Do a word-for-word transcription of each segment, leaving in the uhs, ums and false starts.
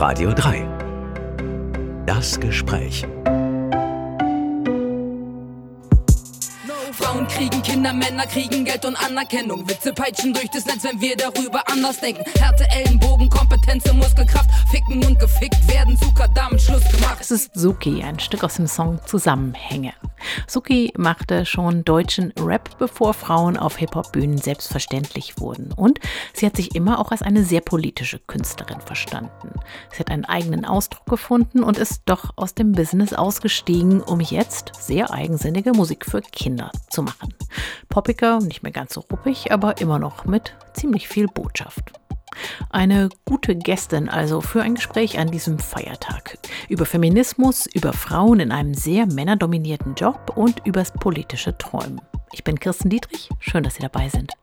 Radio drei. Das Gespräch. Frauen kriegen Kinder, Männer kriegen Geld und Anerkennung. Witze peitschen durch das Netz, wenn wir darüber anders denken. Härte, Ellenbogen, Kompetenz und Muskelkraft. Ficken und gefickt werden, Zucker, damit Schluss gemacht. Es ist Suki, ein Stück aus dem Song Zusammenhänge. Suki machte schon deutschen Rap, bevor Frauen auf Hip-Hop-Bühnen selbstverständlich wurden. Und sie hat sich immer auch als eine sehr politische Künstlerin verstanden. Sie hat einen eigenen Ausdruck gefunden und ist doch aus dem Business ausgestiegen, um jetzt sehr eigensinnige Musik für Kinder zu machen. Poppiger, nicht mehr ganz so ruppig, aber immer noch mit ziemlich viel Botschaft. Eine gute Gästin also für ein Gespräch an diesem Feiertag. Über Feminismus, über Frauen in einem sehr männerdominierten Job und übers politische Träumen. Ich bin Kirsten Dietrich, schön, dass Sie dabei sind.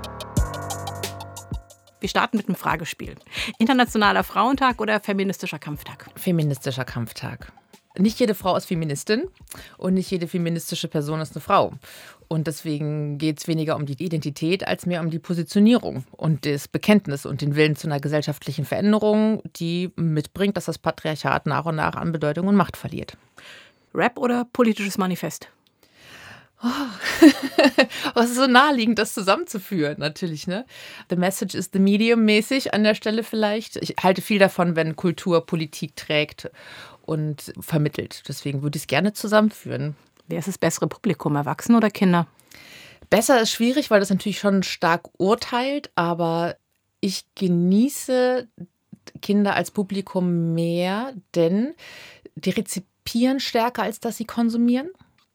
Wir starten mit einem Fragespiel. Internationaler Frauentag oder feministischer Kampftag? Feministischer Kampftag. Nicht jede Frau ist Feministin und nicht jede feministische Person ist eine Frau. Und deswegen geht es weniger um die Identität als mehr um die Positionierung und das Bekenntnis und den Willen zu einer gesellschaftlichen Veränderung, die mitbringt, dass das Patriarchat nach und nach an Bedeutung und Macht verliert. Rap oder politisches Manifest? Oh. Es ist so naheliegend, das zusammenzuführen, natürlich, ne? The message is the medium mäßig an der Stelle vielleicht. Ich halte viel davon, wenn Kultur Politik trägt und vermittelt. Deswegen würde ich es gerne zusammenführen. Wer ist das bessere Publikum, Erwachsene oder Kinder? Besser ist schwierig, weil das natürlich schon stark urteilt, aber ich genieße Kinder als Publikum mehr, denn die rezipieren stärker, als dass sie konsumieren.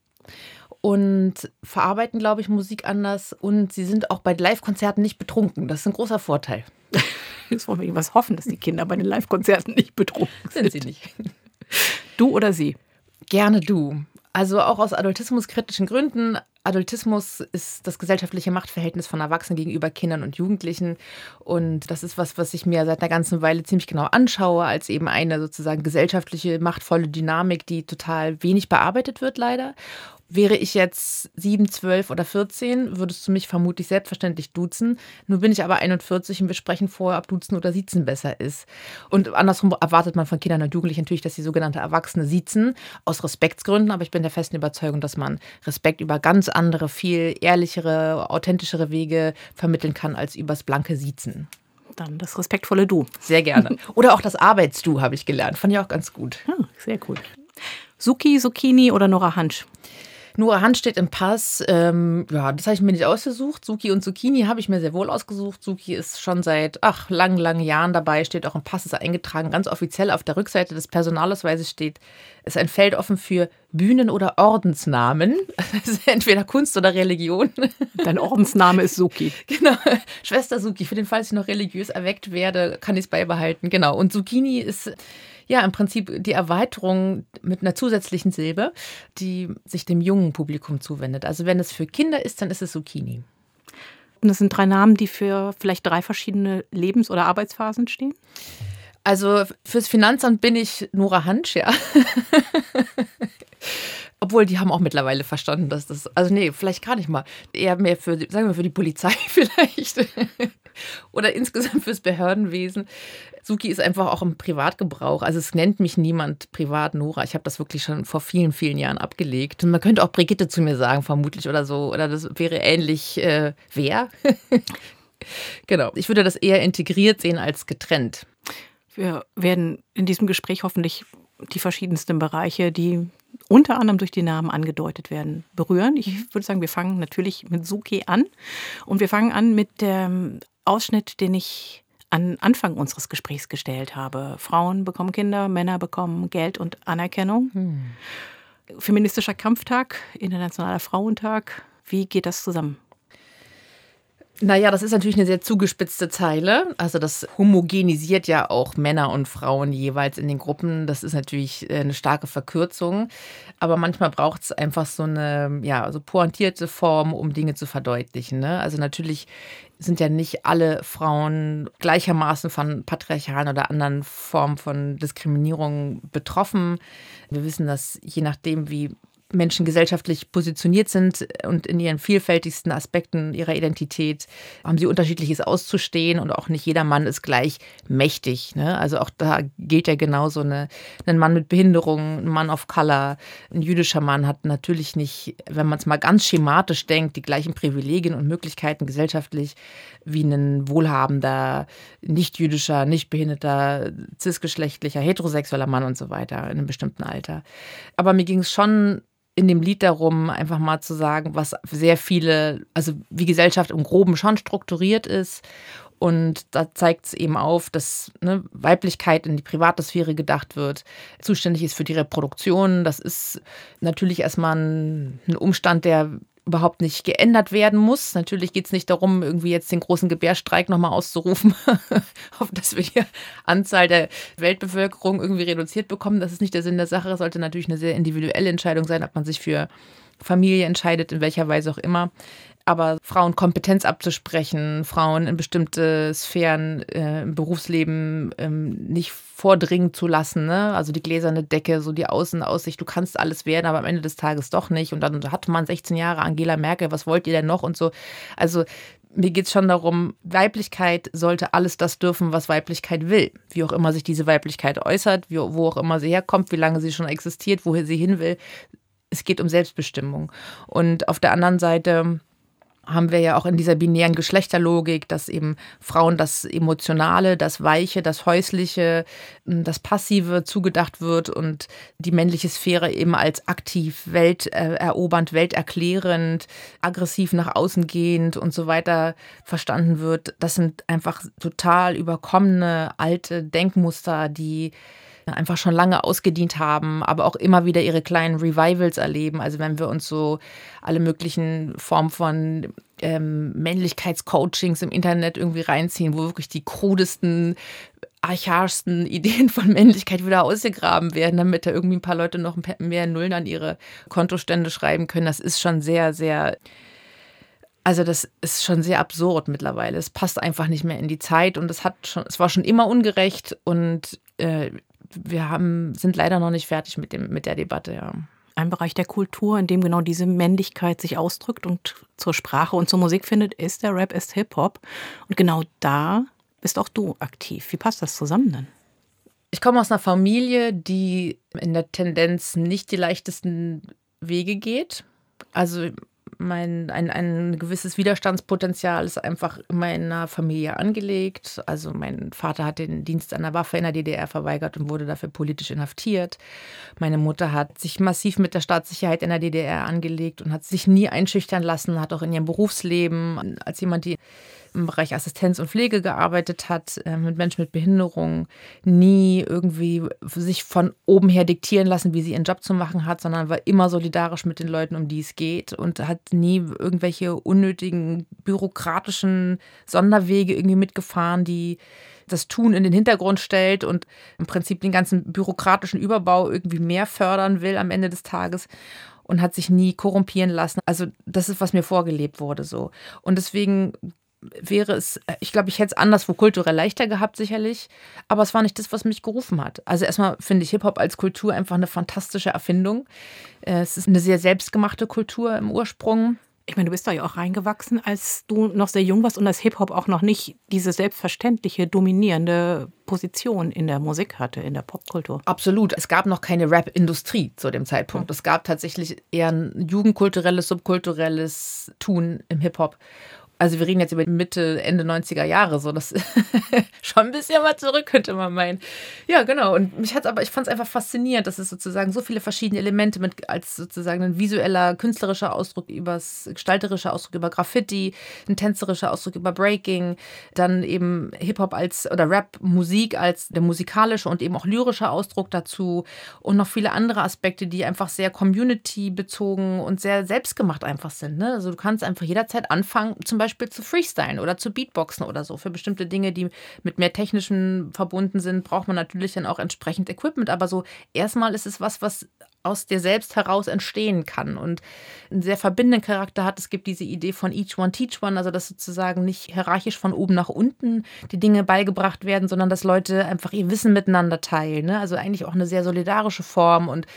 Und verarbeiten, glaube ich, Musik anders. Und sie sind auch bei Live-Konzerten nicht betrunken. Das ist ein großer Vorteil. Jetzt wollen wir irgendwas hoffen, dass die Kinder bei den Live-Konzerten nicht betrunken sind. Sind sie nicht. Du oder sie? Gerne du. Also auch aus adultismuskritischen Gründen. Adultismus ist das gesellschaftliche Machtverhältnis von Erwachsenen gegenüber Kindern und Jugendlichen. Und das ist was, was ich mir seit einer ganzen Weile ziemlich genau anschaue, als eben eine sozusagen gesellschaftliche, machtvolle Dynamik, die total wenig bearbeitet wird, leider. Wäre ich jetzt sieben, zwölf oder vierzehn, würdest du mich vermutlich selbstverständlich duzen. Nun bin ich aber einundvierzig und wir sprechen vorher, ob duzen oder siezen besser ist. Und andersrum erwartet man von Kindern und Jugendlichen natürlich, dass sie sogenannte Erwachsene siezen, aus Respektsgründen. Aber ich bin der festen Überzeugung, dass man Respekt über ganz andere, viel ehrlichere, authentischere Wege vermitteln kann als übers blanke Siezen. Dann das respektvolle Du. Sehr gerne. Oder auch das Arbeits-Du habe ich gelernt. Fand ich auch ganz gut. Hm, sehr cool. Suki, Zucchini oder Nora Hansch? Nora Hansch steht im Pass. Ähm, ja, das habe ich mir nicht ausgesucht. Suki und Zucchini habe ich mir sehr wohl ausgesucht. Suki ist schon seit ach, langen, langen Jahren dabei, steht auch im Pass, ist eingetragen. Ganz offiziell auf der Rückseite des Personalausweises steht, ist ein Feld offen für Bühnen- oder Ordensnamen. Also entweder Kunst oder Religion. Dein Ordensname ist Suki. Genau, Schwester Suki. Für den Fall, dass ich noch religiös erweckt werde, kann ich es beibehalten. Genau, und Zucchini ist ja im Prinzip die Erweiterung mit einer zusätzlichen Silbe, die sich dem jungen Publikum zuwendet. Also wenn es für Kinder ist, dann ist es Zucchini. Und das sind drei Namen, die für vielleicht drei verschiedene Lebens- oder Arbeitsphasen stehen? Also fürs Finanzamt bin ich Nora Hansch, ja. Obwohl, die haben auch mittlerweile verstanden, dass das, also nee, vielleicht gar nicht mal. Eher mehr für, sagen wir, für die Polizei vielleicht. Oder insgesamt fürs Behördenwesen. Suki ist einfach auch im Privatgebrauch. Also es nennt mich niemand privat Nora. Ich habe das wirklich schon vor vielen, vielen Jahren abgelegt. Und man könnte auch Brigitte zu mir sagen, vermutlich oder so. Oder das wäre ähnlich äh, wer. Genau. Ich würde das eher integriert sehen als getrennt. Wir werden in diesem Gespräch hoffentlich die verschiedensten Bereiche, die unter anderem durch die Namen angedeutet werden, berühren. Ich würde sagen, wir fangen natürlich mit Suki an. Und wir fangen an mit dem Ausschnitt, den ich an Anfang unseres Gesprächs gestellt habe. Frauen bekommen Kinder, Männer bekommen Geld und Anerkennung. Hm. Feministischer Kampftag, Internationaler Frauentag. Wie geht das zusammen? Naja, das ist natürlich eine sehr zugespitzte Zeile. Also das homogenisiert ja auch Männer und Frauen jeweils in den Gruppen. Das ist natürlich eine starke Verkürzung. Aber manchmal braucht es einfach so eine ja, so pointierte Form, um Dinge zu verdeutlichen. Ne? Also natürlich sind ja nicht alle Frauen gleichermaßen von patriarchalen oder anderen Formen von Diskriminierung betroffen. Wir wissen, dass je nachdem, wie Menschen gesellschaftlich positioniert sind und in ihren vielfältigsten Aspekten ihrer Identität haben sie Unterschiedliches auszustehen und auch nicht jeder Mann ist gleich mächtig. Ne? Also auch da gilt ja genauso eine, ein Mann mit Behinderung, ein Mann of Color, ein jüdischer Mann hat natürlich nicht, wenn man es mal ganz schematisch denkt, die gleichen Privilegien und Möglichkeiten gesellschaftlich wie ein wohlhabender, nicht jüdischer, nicht behinderter, cisgeschlechtlicher, heterosexueller Mann und so weiter in einem bestimmten Alter. Aber mir ging es schon in dem Lied darum, einfach mal zu sagen, was sehr viele, also wie Gesellschaft im Groben schon strukturiert ist. Und da zeigt es eben auf, dass ne, Weiblichkeit in die private Sphäre gedacht wird, zuständig ist für die Reproduktion. Das ist natürlich erstmal ein, ein Umstand, der überhaupt nicht geändert werden muss. Natürlich geht es nicht darum, irgendwie jetzt den großen Gebärstreik nochmal auszurufen, auf dass wir die Anzahl der Weltbevölkerung irgendwie reduziert bekommen. Das ist nicht der Sinn der Sache. Es sollte natürlich eine sehr individuelle Entscheidung sein, ob man sich für Familie entscheidet, in welcher Weise auch immer. Aber Frauen Kompetenz abzusprechen, Frauen in bestimmte Sphären äh, im Berufsleben ähm, nicht vordringen zu lassen, ne? Also die gläserne Decke, so die Außenaussicht, du kannst alles werden, aber am Ende des Tages doch nicht. Und dann hat man sechzehn Jahre Angela Merkel, was wollt ihr denn noch und so. Also mir geht es schon darum, Weiblichkeit sollte alles das dürfen, was Weiblichkeit will. Wie auch immer sich diese Weiblichkeit äußert, wie, wo auch immer sie herkommt, wie lange sie schon existiert, wohin sie hin will. Es geht um Selbstbestimmung. Und auf der anderen Seite haben wir ja auch in dieser binären Geschlechterlogik, dass eben Frauen das Emotionale, das Weiche, das Häusliche, das Passive zugedacht wird und die männliche Sphäre eben als aktiv, welterobernd, welterklärend, aggressiv nach außen gehend und so weiter verstanden wird. Das sind einfach total überkommene alte Denkmuster, die einfach schon lange ausgedient haben, aber auch immer wieder ihre kleinen Revivals erleben. Also wenn wir uns so alle möglichen Formen von ähm, Männlichkeitscoachings im Internet irgendwie reinziehen, wo wirklich die krudesten, archaischsten Ideen von Männlichkeit wieder ausgegraben werden, damit da irgendwie ein paar Leute noch mehr Nullen an ihre Kontostände schreiben können. Das ist schon sehr, sehr... Also das ist schon sehr absurd mittlerweile. Es passt einfach nicht mehr in die Zeit und es hat schon, es war schon immer ungerecht und äh, wir haben, sind leider noch nicht fertig mit dem, mit der Debatte, ja. Ein Bereich der Kultur, in dem genau diese Männlichkeit sich ausdrückt und zur Sprache und zur Musik findet, ist der Rap, ist Hip-Hop. Und genau da bist auch du aktiv. Wie passt das zusammen denn? Ich komme aus einer Familie, die in der Tendenz nicht die leichtesten Wege geht. Also Mein, ein, ein gewisses Widerstandspotenzial ist einfach immer in einer Familie angelegt. Also mein Vater hat den Dienst an der Waffe in der D D R verweigert und wurde dafür politisch inhaftiert. Meine Mutter hat sich massiv mit der Staatssicherheit in der D D R angelegt und hat sich nie einschüchtern lassen, hat auch in ihrem Berufsleben als jemand, die im Bereich Assistenz und Pflege gearbeitet hat, mit Menschen mit Behinderung, nie irgendwie sich von oben her diktieren lassen, wie sie ihren Job zu machen hat, sondern war immer solidarisch mit den Leuten, um die es geht und hat nie irgendwelche unnötigen bürokratischen Sonderwege irgendwie mitgefahren, die das Tun in den Hintergrund stellt und im Prinzip den ganzen bürokratischen Überbau irgendwie mehr fördern will am Ende des Tages. Und hat sich nie korrumpieren lassen. Also das ist, was mir vorgelebt wurde so. Und deswegen wäre es, ich glaube, ich hätte es anderswo kulturell leichter gehabt, sicherlich. Aber es war nicht das, was mich gerufen hat. Also erstmal finde ich Hip-Hop als Kultur einfach eine fantastische Erfindung. Es ist eine sehr selbstgemachte Kultur im Ursprung. Ich meine, du bist da ja auch reingewachsen, als du noch sehr jung warst und als Hip-Hop auch noch nicht diese selbstverständliche, dominierende Position in der Musik hatte, in der Popkultur. Absolut. Es gab noch keine Rap-Industrie zu dem Zeitpunkt. Es gab tatsächlich eher ein jugendkulturelles, subkulturelles Tun im Hip-Hop. Also wir reden jetzt über Mitte, Ende neunziger Jahre, so das schon ein bisschen mal zurück, könnte man meinen. Ja, genau. Und mich hat's aber, ich fand es einfach faszinierend, dass es sozusagen so viele verschiedene Elemente mit als sozusagen ein visueller, künstlerischer Ausdruck übers gestalterische Ausdruck über Graffiti, ein tänzerischer Ausdruck über Breaking, dann eben Hip-Hop als oder Rap-Musik als der musikalische und eben auch lyrische Ausdruck dazu und noch viele andere Aspekte, die einfach sehr community-bezogen und sehr selbstgemacht einfach sind. Ne? Also du kannst einfach jederzeit anfangen, zum Beispiel zu freestylen oder zu Beatboxen oder so. Für bestimmte Dinge, die mit mehr Technischen verbunden sind, braucht man natürlich dann auch entsprechend Equipment. Aber so erstmal ist es was, was aus dir selbst heraus entstehen kann und einen sehr verbindenden Charakter hat. Es gibt diese Idee von each one, teach one, also dass sozusagen nicht hierarchisch von oben nach unten die Dinge beigebracht werden, sondern dass Leute einfach ihr Wissen miteinander teilen. Ne? Also eigentlich auch eine sehr solidarische Form und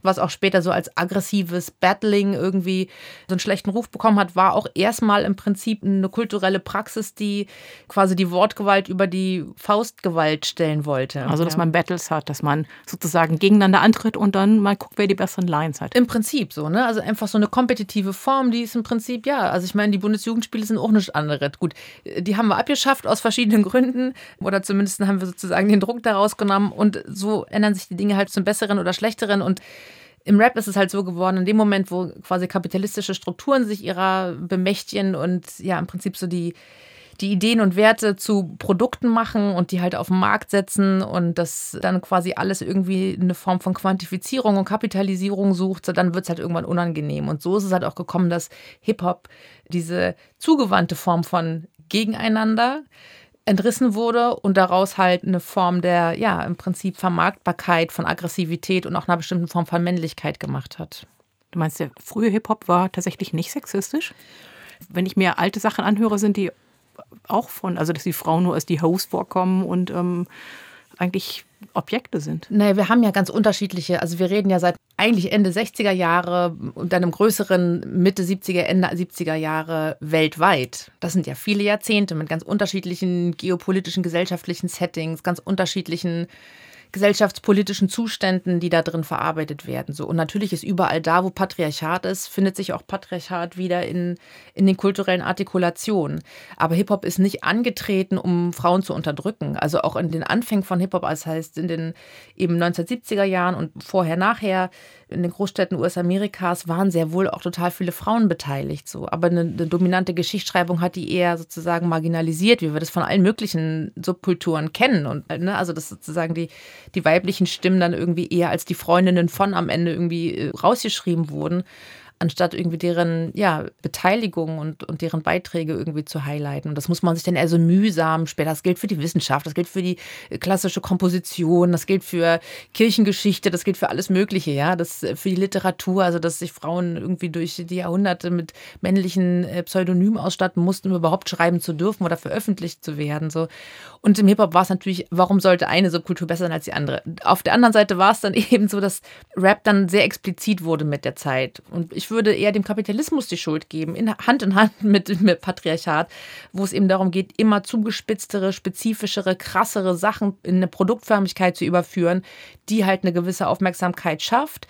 was auch später so als aggressives Battling irgendwie so einen schlechten Ruf bekommen hat, war auch erstmal im Prinzip eine kulturelle Praxis, die quasi die Wortgewalt über die Faustgewalt stellen wollte. Also, dass ja. man Battles hat, dass man sozusagen gegeneinander antritt und dann mal guckt, wer die besseren Lines hat. Im Prinzip so, ne? Also einfach so eine kompetitive Form, die ist im Prinzip, ja, also ich meine, die Bundesjugendspiele sind auch nichts anderes. Gut, die haben wir abgeschafft aus verschiedenen Gründen oder zumindest haben wir sozusagen den Druck daraus genommen und so ändern sich die Dinge halt zum Besseren oder Schlechteren und im Rap ist es halt so geworden, in dem Moment, wo quasi kapitalistische Strukturen sich ihrer bemächtigen und ja, im Prinzip so die die Ideen und Werte zu Produkten machen und die halt auf den Markt setzen und das dann quasi alles irgendwie eine Form von Quantifizierung und Kapitalisierung sucht, so dann wird es halt irgendwann unangenehm. Und so ist es halt auch gekommen, dass Hip-Hop diese zugewandte Form von Gegeneinander entrissen wurde und daraus halt eine Form der, ja, im Prinzip Vermarktbarkeit von Aggressivität und auch einer bestimmten Form von Männlichkeit gemacht hat. Du meinst, der frühe Hip-Hop war tatsächlich nicht sexistisch? Wenn ich mir alte Sachen anhöre, sind die auch von, also dass die Frauen nur als die Hoes vorkommen und ähm, eigentlich Objekte sind. Naja, wir haben ja ganz unterschiedliche, also wir reden ja seit eigentlich Ende sechziger Jahre und dann im größeren Mitte siebziger, Ende siebziger Jahre weltweit. Das sind ja viele Jahrzehnte mit ganz unterschiedlichen geopolitischen, gesellschaftlichen Settings, ganz unterschiedlichen gesellschaftspolitischen Zuständen, die da drin verarbeitet werden. So. Und natürlich ist überall da, wo Patriarchat ist, findet sich auch Patriarchat wieder in, in den kulturellen Artikulationen. Aber Hip-Hop ist nicht angetreten, um Frauen zu unterdrücken. Also auch in den Anfängen von Hip-Hop, das heißt in den eben neunzehnhundertsiebziger Jahren und vorher, nachher, in den Großstädten U S-Amerikas waren sehr wohl auch total viele Frauen beteiligt. So. Aber eine, eine dominante Geschichtsschreibung hat die eher sozusagen marginalisiert, wie wir das von allen möglichen Subkulturen kennen. Und, ne, also dass sozusagen die, die weiblichen Stimmen dann irgendwie eher als die Freundinnen von am Ende irgendwie rausgeschrieben wurden, anstatt irgendwie deren ja, Beteiligung und, und deren Beiträge irgendwie zu highlighten. Und das muss man sich dann eher so mühsam später, das gilt für die Wissenschaft, das gilt für die klassische Komposition, das gilt für Kirchengeschichte, das gilt für alles Mögliche, ja, das für die Literatur, also dass sich Frauen irgendwie durch die Jahrhunderte mit männlichen Pseudonymen ausstatten mussten, um überhaupt schreiben zu dürfen oder veröffentlicht zu werden. So. Und im Hip-Hop war es natürlich, warum sollte eine Subkultur besser sein als die andere? Auf der anderen Seite war es dann eben so, dass Rap dann sehr explizit wurde mit der Zeit. Und ich würde eher dem Kapitalismus die Schuld geben, in Hand in Hand mit, mit Patriarchat, wo es eben darum geht, immer zugespitztere, spezifischere, krassere Sachen in eine Produktförmigkeit zu überführen, die halt eine gewisse Aufmerksamkeit schafft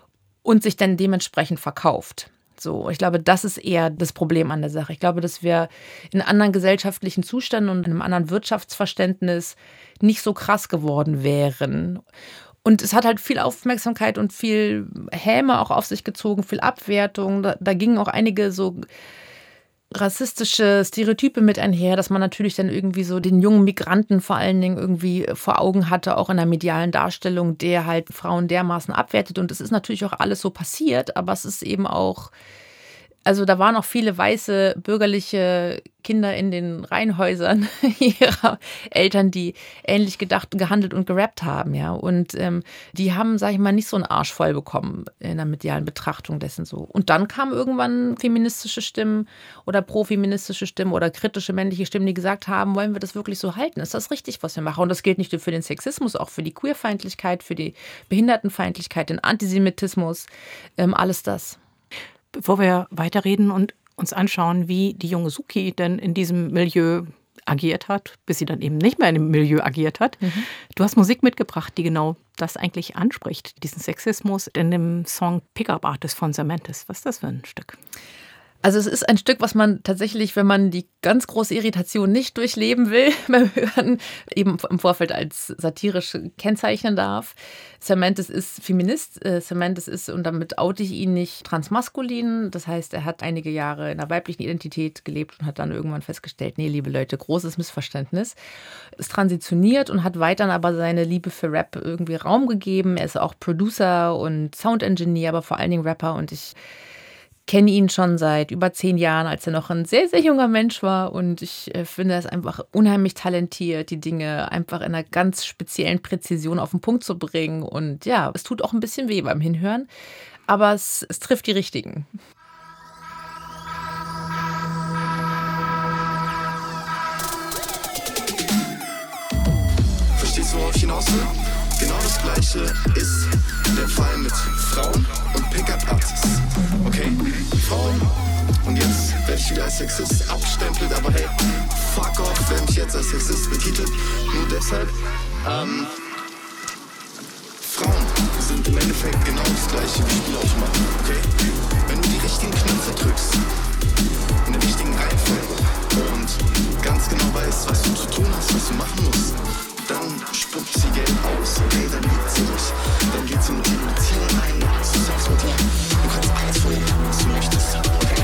und sich dann dementsprechend verkauft. So, ich glaube, das ist eher das Problem an der Sache. Ich glaube, dass wir in anderen gesellschaftlichen Zuständen und in einem anderen Wirtschaftsverständnis nicht so krass geworden wären. Und es hat halt viel Aufmerksamkeit und viel Häme auch auf sich gezogen, viel Abwertung. Da, da gingen auch einige so rassistische Stereotype mit einher, dass man natürlich dann irgendwie so den jungen Migranten vor allen Dingen irgendwie vor Augen hatte, auch in der medialen Darstellung, der halt Frauen dermaßen abwertet. Und es ist natürlich auch alles so passiert, aber es ist eben auch, also da waren auch viele weiße bürgerliche Kinder in den Reihenhäusern ihrer Eltern, die ähnlich gedacht, gehandelt und gerappt haben, ja. Und ähm, die haben, sag ich mal, nicht so einen Arsch voll bekommen in der medialen Betrachtung dessen so. Und dann kamen irgendwann feministische Stimmen oder profeministische Stimmen oder kritische männliche Stimmen, die gesagt haben, wollen wir das wirklich so halten? Ist das richtig, was wir machen? Und das gilt nicht nur für den Sexismus, auch für die Queerfeindlichkeit, für die Behindertenfeindlichkeit, den Antisemitismus, ähm, alles das. Bevor wir weiterreden und uns anschauen, wie die junge Suki denn in diesem Milieu agiert hat, bis sie dann eben nicht mehr in dem Milieu agiert hat. Mhm. Du hast Musik mitgebracht, die genau das eigentlich anspricht, diesen Sexismus in dem Song Pickup Artist von Cementis. Was ist das für ein Stück? Also es ist ein Stück, was man tatsächlich, wenn man die ganz große Irritation nicht durchleben will beim Hören, eben im Vorfeld als satirisch kennzeichnen darf. Cementis ist Feminist. Cementis ist, und damit oute ich ihn nicht, transmaskulin. Das heißt, er hat einige Jahre in einer weiblichen Identität gelebt und hat dann irgendwann festgestellt, nee, liebe Leute, großes Missverständnis. Ist transitioniert und hat weiterhin aber seine Liebe für Rap irgendwie Raum gegeben. Er ist auch Producer und Sound Engineer, aber vor allen Dingen Rapper, und ich kenne ihn schon seit über zehn Jahren, als er noch ein sehr, sehr junger Mensch war. Und ich äh, finde, er ist einfach unheimlich talentiert, die Dinge einfach in einer ganz speziellen Präzision auf den Punkt zu bringen. Und ja, es tut auch ein bisschen weh beim Hinhören, aber es, es trifft die Richtigen. Verstehst du, worauf ich hinaus will? Genau das Gleiche ist Der Fall mit Frauen und Pickup-Artists. Okay, Frauen. Und jetzt werde ich wieder als Sexist abgestempelt, aber hey, fuck off, wer mich jetzt als Sexist betitelt. Nur deshalb, ähm, Frauen sind im Endeffekt genau das gleiche wie Spielautomaten, okay? Wenn du die richtigen Knöpfe drückst, in der richtigen Reihenfolge und ganz genau weißt, was du zu tun hast, was du machen musst, dann spuckt sie Geld aus, okay? Dann liebt sie dich, dann geht sie mit dir in die Beziehung ein, du hast Sex mit dir, du kannst alles von ihr, was du möchtest, okay?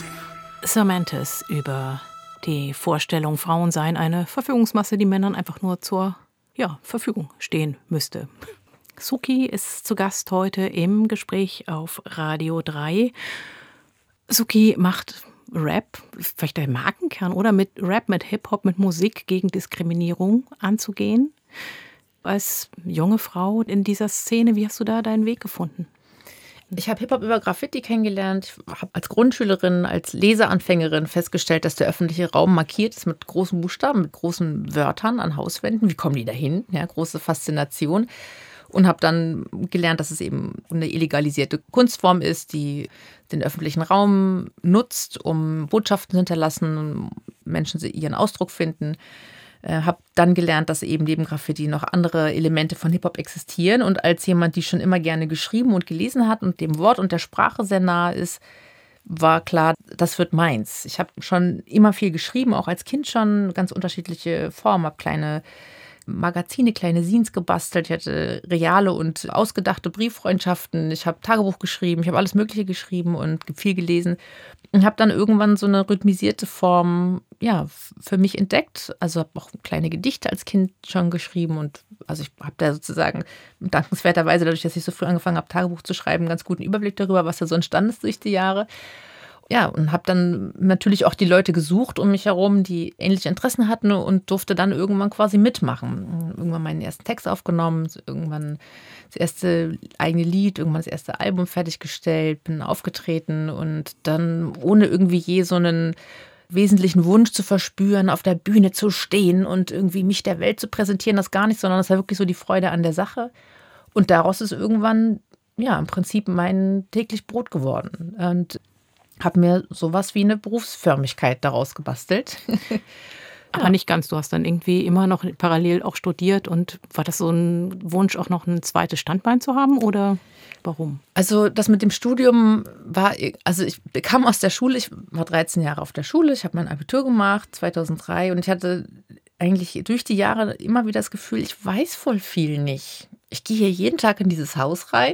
Cervantes über die Vorstellung, Frauen seien eine Verfügungsmasse, die Männern einfach nur zur ja, Verfügung stehen müsste. Suki ist zu Gast heute im Gespräch auf Radio drei. Suki macht Rap, vielleicht der Markenkern, oder mit Rap, mit Hip-Hop, mit Musik gegen Diskriminierung anzugehen. Als junge Frau in dieser Szene, wie hast du da deinen Weg gefunden? Ich habe Hip-Hop über Graffiti kennengelernt. Ich habe als Grundschülerin, als Leseanfängerin festgestellt, dass der öffentliche Raum markiert ist mit großen Buchstaben, mit großen Wörtern an Hauswänden. Wie kommen die dahin? Ja, große Faszination. Und habe dann gelernt, dass es eben eine illegalisierte Kunstform ist, die den öffentlichen Raum nutzt, um Botschaften zu hinterlassen, Menschen ihren Ausdruck finden. Äh, habe dann gelernt, dass eben neben Graffiti noch andere Elemente von Hip-Hop existieren. Und als jemand, die schon immer gerne geschrieben und gelesen hat und dem Wort und der Sprache sehr nah ist, war klar, das wird meins. Ich habe schon immer viel geschrieben, auch als Kind schon, ganz unterschiedliche Formen, habe kleine Magazine, kleine Zines gebastelt. Ich hatte reale und ausgedachte Brieffreundschaften. Ich habe Tagebuch geschrieben, ich habe alles Mögliche geschrieben und viel gelesen. Und habe dann irgendwann so eine rhythmisierte Form ja, für mich entdeckt. Also habe auch kleine Gedichte als Kind schon geschrieben. Und also ich habe da sozusagen dankenswerterweise, dadurch, dass ich so früh angefangen habe, Tagebuch zu schreiben, einen ganz guten Überblick darüber, was da so entstanden ist durch die Jahre. Ja, und habe dann natürlich auch die Leute gesucht um mich herum, die ähnliche Interessen hatten und durfte dann irgendwann quasi mitmachen. Irgendwann meinen ersten Text aufgenommen, irgendwann das erste eigene Lied, irgendwann das erste Album fertiggestellt, bin aufgetreten und dann ohne irgendwie je so einen wesentlichen Wunsch zu verspüren, auf der Bühne zu stehen und irgendwie mich der Welt zu präsentieren, das gar nicht, sondern das war wirklich so die Freude an der Sache. Und daraus ist irgendwann, ja, im Prinzip mein täglich Brot geworden. Und habe mir sowas wie eine Berufsförmigkeit daraus gebastelt. Aber ja. Nicht ganz. Du hast dann irgendwie immer noch parallel auch studiert. Und war das so ein Wunsch, auch noch ein zweites Standbein zu haben? Oder warum? Also das mit dem Studium war, also ich kam aus der Schule, ich war dreizehn Jahre auf der Schule, ich habe mein Abitur gemacht, zweitausenddrei. Und ich hatte eigentlich durch die Jahre immer wieder das Gefühl, ich weiß voll viel nicht. Ich gehe hier jeden Tag in dieses Haus rein.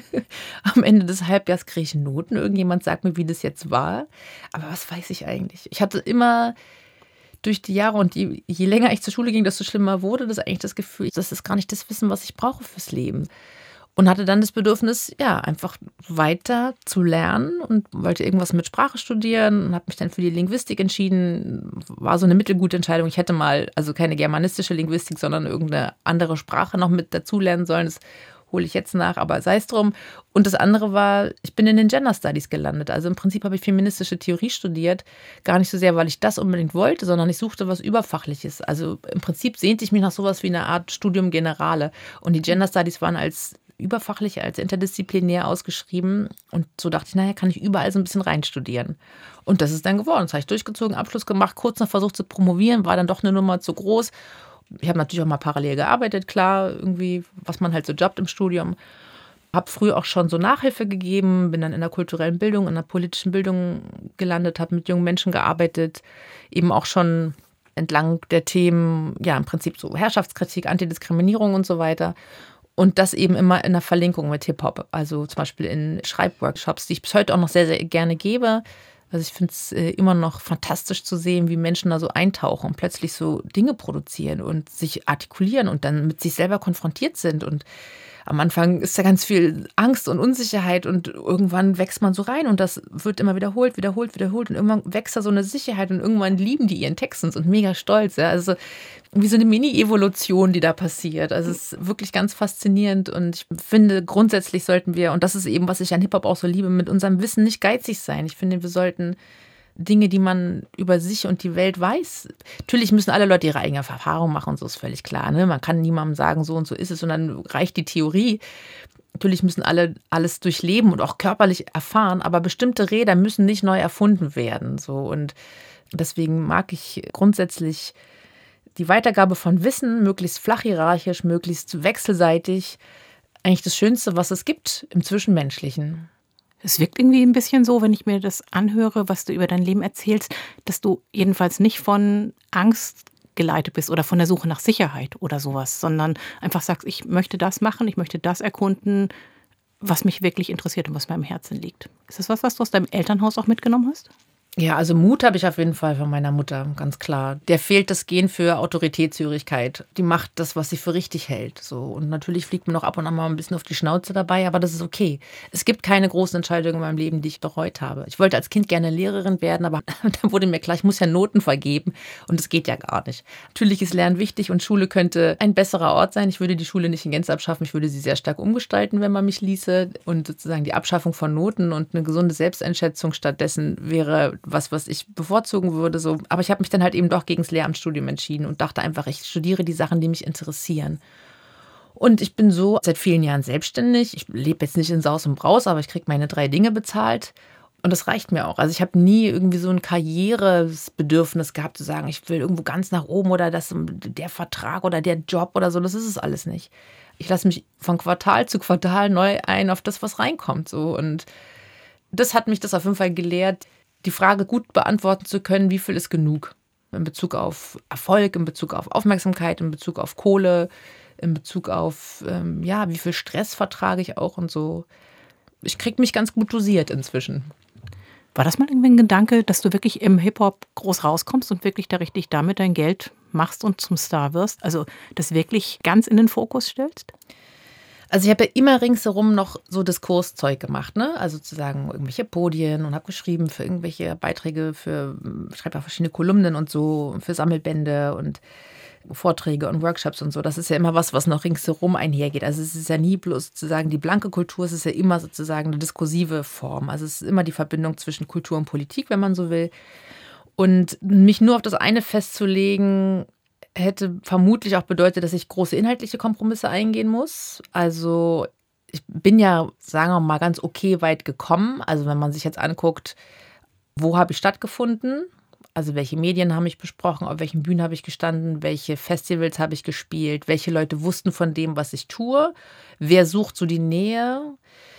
Am Ende des Halbjahres kriege ich Noten. Irgendjemand sagt mir, wie das jetzt war. Aber was weiß ich eigentlich? Ich hatte immer durch die Jahre und je, je länger ich zur Schule ging, desto schlimmer wurde das eigentlich das Gefühl, das ist gar nicht das Wissen, was ich brauche fürs Leben. Und hatte dann das Bedürfnis, ja, einfach weiter zu lernen und wollte irgendwas mit Sprache studieren und habe mich dann für die Linguistik entschieden. War so eine mittelgute Entscheidung. Ich hätte mal, also keine germanistische Linguistik, sondern irgendeine andere Sprache noch mit dazu lernen sollen. Das hole ich jetzt nach, aber sei es drum. Und das andere war, ich bin in den Gender Studies gelandet. Also im Prinzip habe ich feministische Theorie studiert. Gar nicht so sehr, weil ich das unbedingt wollte, sondern ich suchte was Überfachliches. Also im Prinzip sehnte ich mich nach sowas wie eine Art Studium Generale. Und die Gender Studies waren als überfachlich, als interdisziplinär ausgeschrieben. Und so dachte ich, naja, kann ich überall so ein bisschen reinstudieren. Und das ist dann geworden. Das habe ich durchgezogen, Abschluss gemacht, kurz noch versucht zu promovieren, war dann doch eine Nummer zu groß. Ich habe natürlich auch mal parallel gearbeitet, klar, irgendwie, was man halt so jobbt im Studium. Habe früh auch schon so Nachhilfe gegeben, bin dann in der kulturellen Bildung, in der politischen Bildung gelandet, habe mit jungen Menschen gearbeitet, eben auch schon entlang der Themen, ja, im Prinzip so Herrschaftskritik, Antidiskriminierung und so weiter. Und das eben immer in der Verlinkung mit Hip-Hop, also zum Beispiel in Schreibworkshops, die ich bis heute auch noch sehr, sehr gerne gebe. Also ich finde es äh, immer noch fantastisch zu sehen, wie Menschen da so eintauchen und plötzlich so Dinge produzieren und sich artikulieren und dann mit sich selber konfrontiert sind. Und am Anfang ist da ganz viel Angst und Unsicherheit und irgendwann wächst man so rein und das wird immer wiederholt, wiederholt, wiederholt und irgendwann wächst da so eine Sicherheit und irgendwann lieben die ihren Text und sind mega stolz. Ja? Also wie so eine Mini-Evolution, die da passiert. Also es ist wirklich ganz faszinierend und ich finde, grundsätzlich sollten wir, und das ist eben, was ich an Hip-Hop auch so liebe, mit unserem Wissen nicht geizig sein. Ich finde, wir sollten Dinge, die man über sich und die Welt weiß. Natürlich müssen alle Leute ihre eigene Erfahrung machen, so ist völlig klar. Ne? Man kann niemandem sagen, so und so ist es und dann reicht die Theorie. Natürlich müssen alle alles durchleben und auch körperlich erfahren, aber bestimmte Räder müssen nicht neu erfunden werden. So. Und deswegen mag ich grundsätzlich die Weitergabe von Wissen, möglichst flach hierarchisch, möglichst wechselseitig, eigentlich das Schönste, was es gibt im Zwischenmenschlichen. Es wirkt irgendwie ein bisschen so, wenn ich mir das anhöre, was du über dein Leben erzählst, dass du jedenfalls nicht von Angst geleitet bist oder von der Suche nach Sicherheit oder sowas, sondern einfach sagst, ich möchte das machen, ich möchte das erkunden, was mich wirklich interessiert und was mir am Herzen liegt. Ist das was, was du aus deinem Elternhaus auch mitgenommen hast? Ja, also Mut habe ich auf jeden Fall von meiner Mutter, ganz klar. Der fehlt das Gen für Autoritätshörigkeit. Die macht das, was sie für richtig hält. So. Und natürlich fliegt mir noch ab und an mal ein bisschen auf die Schnauze dabei, aber das ist okay. Es gibt keine großen Entscheidungen in meinem Leben, die ich bereut habe. Ich wollte als Kind gerne Lehrerin werden, aber dann wurde mir klar, ich muss ja Noten vergeben und das geht ja gar nicht. Natürlich ist Lernen wichtig und Schule könnte ein besserer Ort sein. Ich würde die Schule nicht in Gänze abschaffen, ich würde sie sehr stark umgestalten, wenn man mich ließe. Und sozusagen die Abschaffung von Noten und eine gesunde Selbsteinschätzung stattdessen wäre was, was ich bevorzugen würde. So. Aber ich habe mich dann halt eben doch gegen das Lehramtsstudium entschieden und dachte einfach, ich studiere die Sachen, die mich interessieren. Und ich bin so seit vielen Jahren selbstständig. Ich lebe jetzt nicht in Saus und Braus, aber ich kriege meine drei Dinge bezahlt. Und das reicht mir auch. Also ich habe nie irgendwie so ein Karrierebedürfnis gehabt, zu sagen, ich will irgendwo ganz nach oben oder das, der Vertrag oder der Job oder so. Das ist es alles nicht. Ich lasse mich von Quartal zu Quartal neu ein auf das, was reinkommt. So. Und das hat mich das auf jeden Fall gelehrt, die Frage gut beantworten zu können, wie viel ist genug? In Bezug auf Erfolg, in Bezug auf Aufmerksamkeit, in Bezug auf Kohle, in Bezug auf, ähm, ja, wie viel Stress vertrage ich auch und so. Ich kriege mich ganz gut dosiert inzwischen. War das mal irgendwie ein Gedanke, dass du wirklich im Hip-Hop groß rauskommst und wirklich da richtig damit dein Geld machst und zum Star wirst? Also das wirklich ganz in den Fokus stellst? Also ich habe ja immer ringsherum noch so Diskurszeug gemacht, ne? Also sozusagen irgendwelche Podien und habe geschrieben für irgendwelche Beiträge, für, ich schreibe auch verschiedene Kolumnen und so, für Sammelbände und Vorträge und Workshops und so. Das ist ja immer was, was noch ringsherum einhergeht. Also es ist ja nie bloß sozusagen die blanke Kultur, es ist ja immer sozusagen eine diskursive Form. Also es ist immer die Verbindung zwischen Kultur und Politik, wenn man so will. Und mich nur auf das eine festzulegen, hätte vermutlich auch bedeutet, dass ich große inhaltliche Kompromisse eingehen muss. Also ich bin ja, sagen wir mal, ganz okay weit gekommen. Also wenn man sich jetzt anguckt, wo habe ich stattgefunden? Also welche Medien haben mich besprochen, auf welchen Bühnen habe ich gestanden, welche Festivals habe ich gespielt, welche Leute wussten von dem, was ich tue, wer sucht so die Nähe,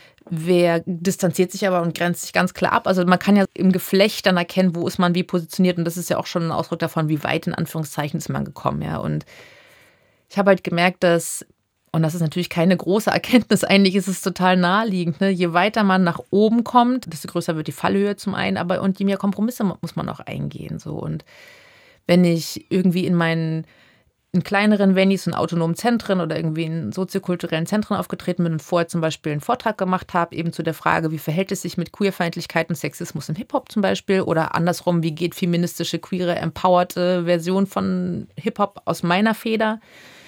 wer distanziert sich aber und grenzt sich ganz klar ab. Also man kann ja im Geflecht dann erkennen, wo ist man wie positioniert und das ist ja auch schon ein Ausdruck davon, wie weit in Anführungszeichen ist man gekommen. Ja. Und ich habe halt gemerkt, dass, und das ist natürlich keine große Erkenntnis, eigentlich ist es total naheliegend, ne? Je weiter man nach oben kommt, desto größer wird die Fallhöhe zum einen, aber und je mehr Kompromisse muss man auch eingehen. So. Und wenn ich irgendwie in meinen in kleineren Venues und autonomen Zentren oder irgendwie in soziokulturellen Zentren aufgetreten bin und vorher zum Beispiel einen Vortrag gemacht habe, eben zu der Frage, wie verhält es sich mit Queerfeindlichkeit und Sexismus im Hip-Hop zum Beispiel oder andersrum, wie geht feministische, queere, empowerte Version von Hip-Hop aus meiner Feder,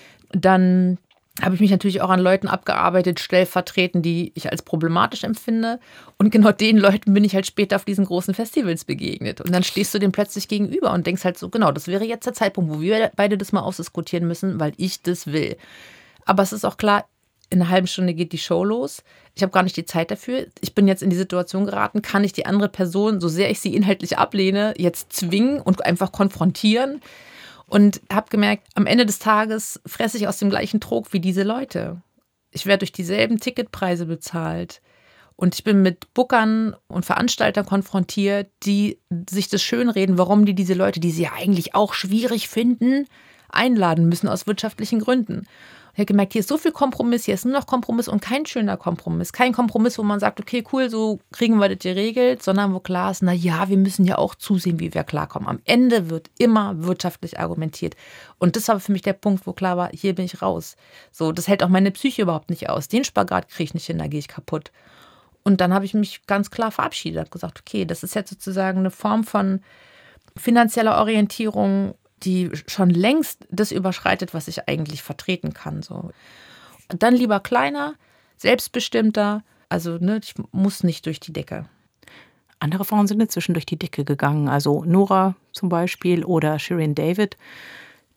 dann habe ich mich natürlich auch an Leuten abgearbeitet, stellvertretend, die ich als problematisch empfinde. Und genau den Leuten bin ich halt später auf diesen großen Festivals begegnet. Und dann stehst du dem plötzlich gegenüber und denkst halt so, genau, das wäre jetzt der Zeitpunkt, wo wir beide das mal ausdiskutieren müssen, weil ich das will. Aber es ist auch klar, in einer halben Stunde geht die Show los. Ich habe gar nicht die Zeit dafür. Ich bin jetzt in die Situation geraten, kann ich die andere Person, so sehr ich sie inhaltlich ablehne, jetzt zwingen und einfach konfrontieren? Und habe gemerkt, am Ende des Tages fresse ich aus dem gleichen Trog wie diese Leute. Ich werde durch dieselben Ticketpreise bezahlt. Und ich bin mit Bookern und Veranstaltern konfrontiert, die sich das schönreden, warum die diese Leute, die sie ja eigentlich auch schwierig finden, einladen müssen aus wirtschaftlichen Gründen. Ich habe gemerkt, hier ist so viel Kompromiss, hier ist nur noch Kompromiss und kein schöner Kompromiss. Kein Kompromiss, wo man sagt, okay, cool, so kriegen wir das geregelt, sondern wo klar ist, na ja, wir müssen ja auch zusehen, wie wir klarkommen. Am Ende wird immer wirtschaftlich argumentiert. Und das war für mich der Punkt, wo klar war, hier bin ich raus. So, das hält auch meine Psyche überhaupt nicht aus. Den Spagat kriege ich nicht hin, da gehe ich kaputt. Und dann habe ich mich ganz klar verabschiedet, habe gesagt, okay, das ist jetzt sozusagen eine Form von finanzieller Orientierung, die schon längst das überschreitet, was ich eigentlich vertreten kann. So. Und dann lieber kleiner, selbstbestimmter, also ne, ich muss nicht durch die Decke. Andere Frauen sind inzwischen durch die Decke gegangen, also Nora zum Beispiel oder Shirin David.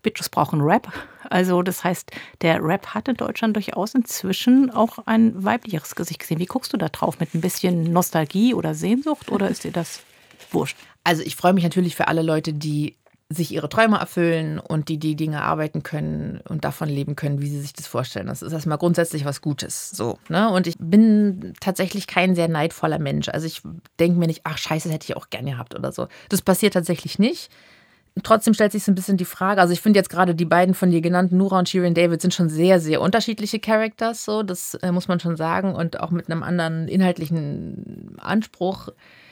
Bitches brauchen Rap. Also das heißt, der Rap hat in Deutschland durchaus inzwischen auch ein weiblicheres Gesicht gesehen. Wie guckst du da drauf? Mit ein bisschen Nostalgie oder Sehnsucht oder ist dir das wurscht? Also ich freue mich natürlich für alle Leute, die sich ihre Träume erfüllen und die die Dinge arbeiten können und davon leben können, wie sie sich das vorstellen. Das ist erstmal grundsätzlich was Gutes. So, ne? Und ich bin tatsächlich kein sehr neidvoller Mensch. Also ich denke mir nicht, ach scheiße, das hätte ich auch gerne gehabt oder so. Das passiert tatsächlich nicht. Trotzdem stellt sich so ein bisschen die Frage, also ich finde jetzt gerade die beiden von dir genannten, Nura und Shirin David, sind schon sehr, sehr unterschiedliche Characters, so, das äh, muss man schon sagen, und auch mit einem anderen inhaltlichen Anspruch.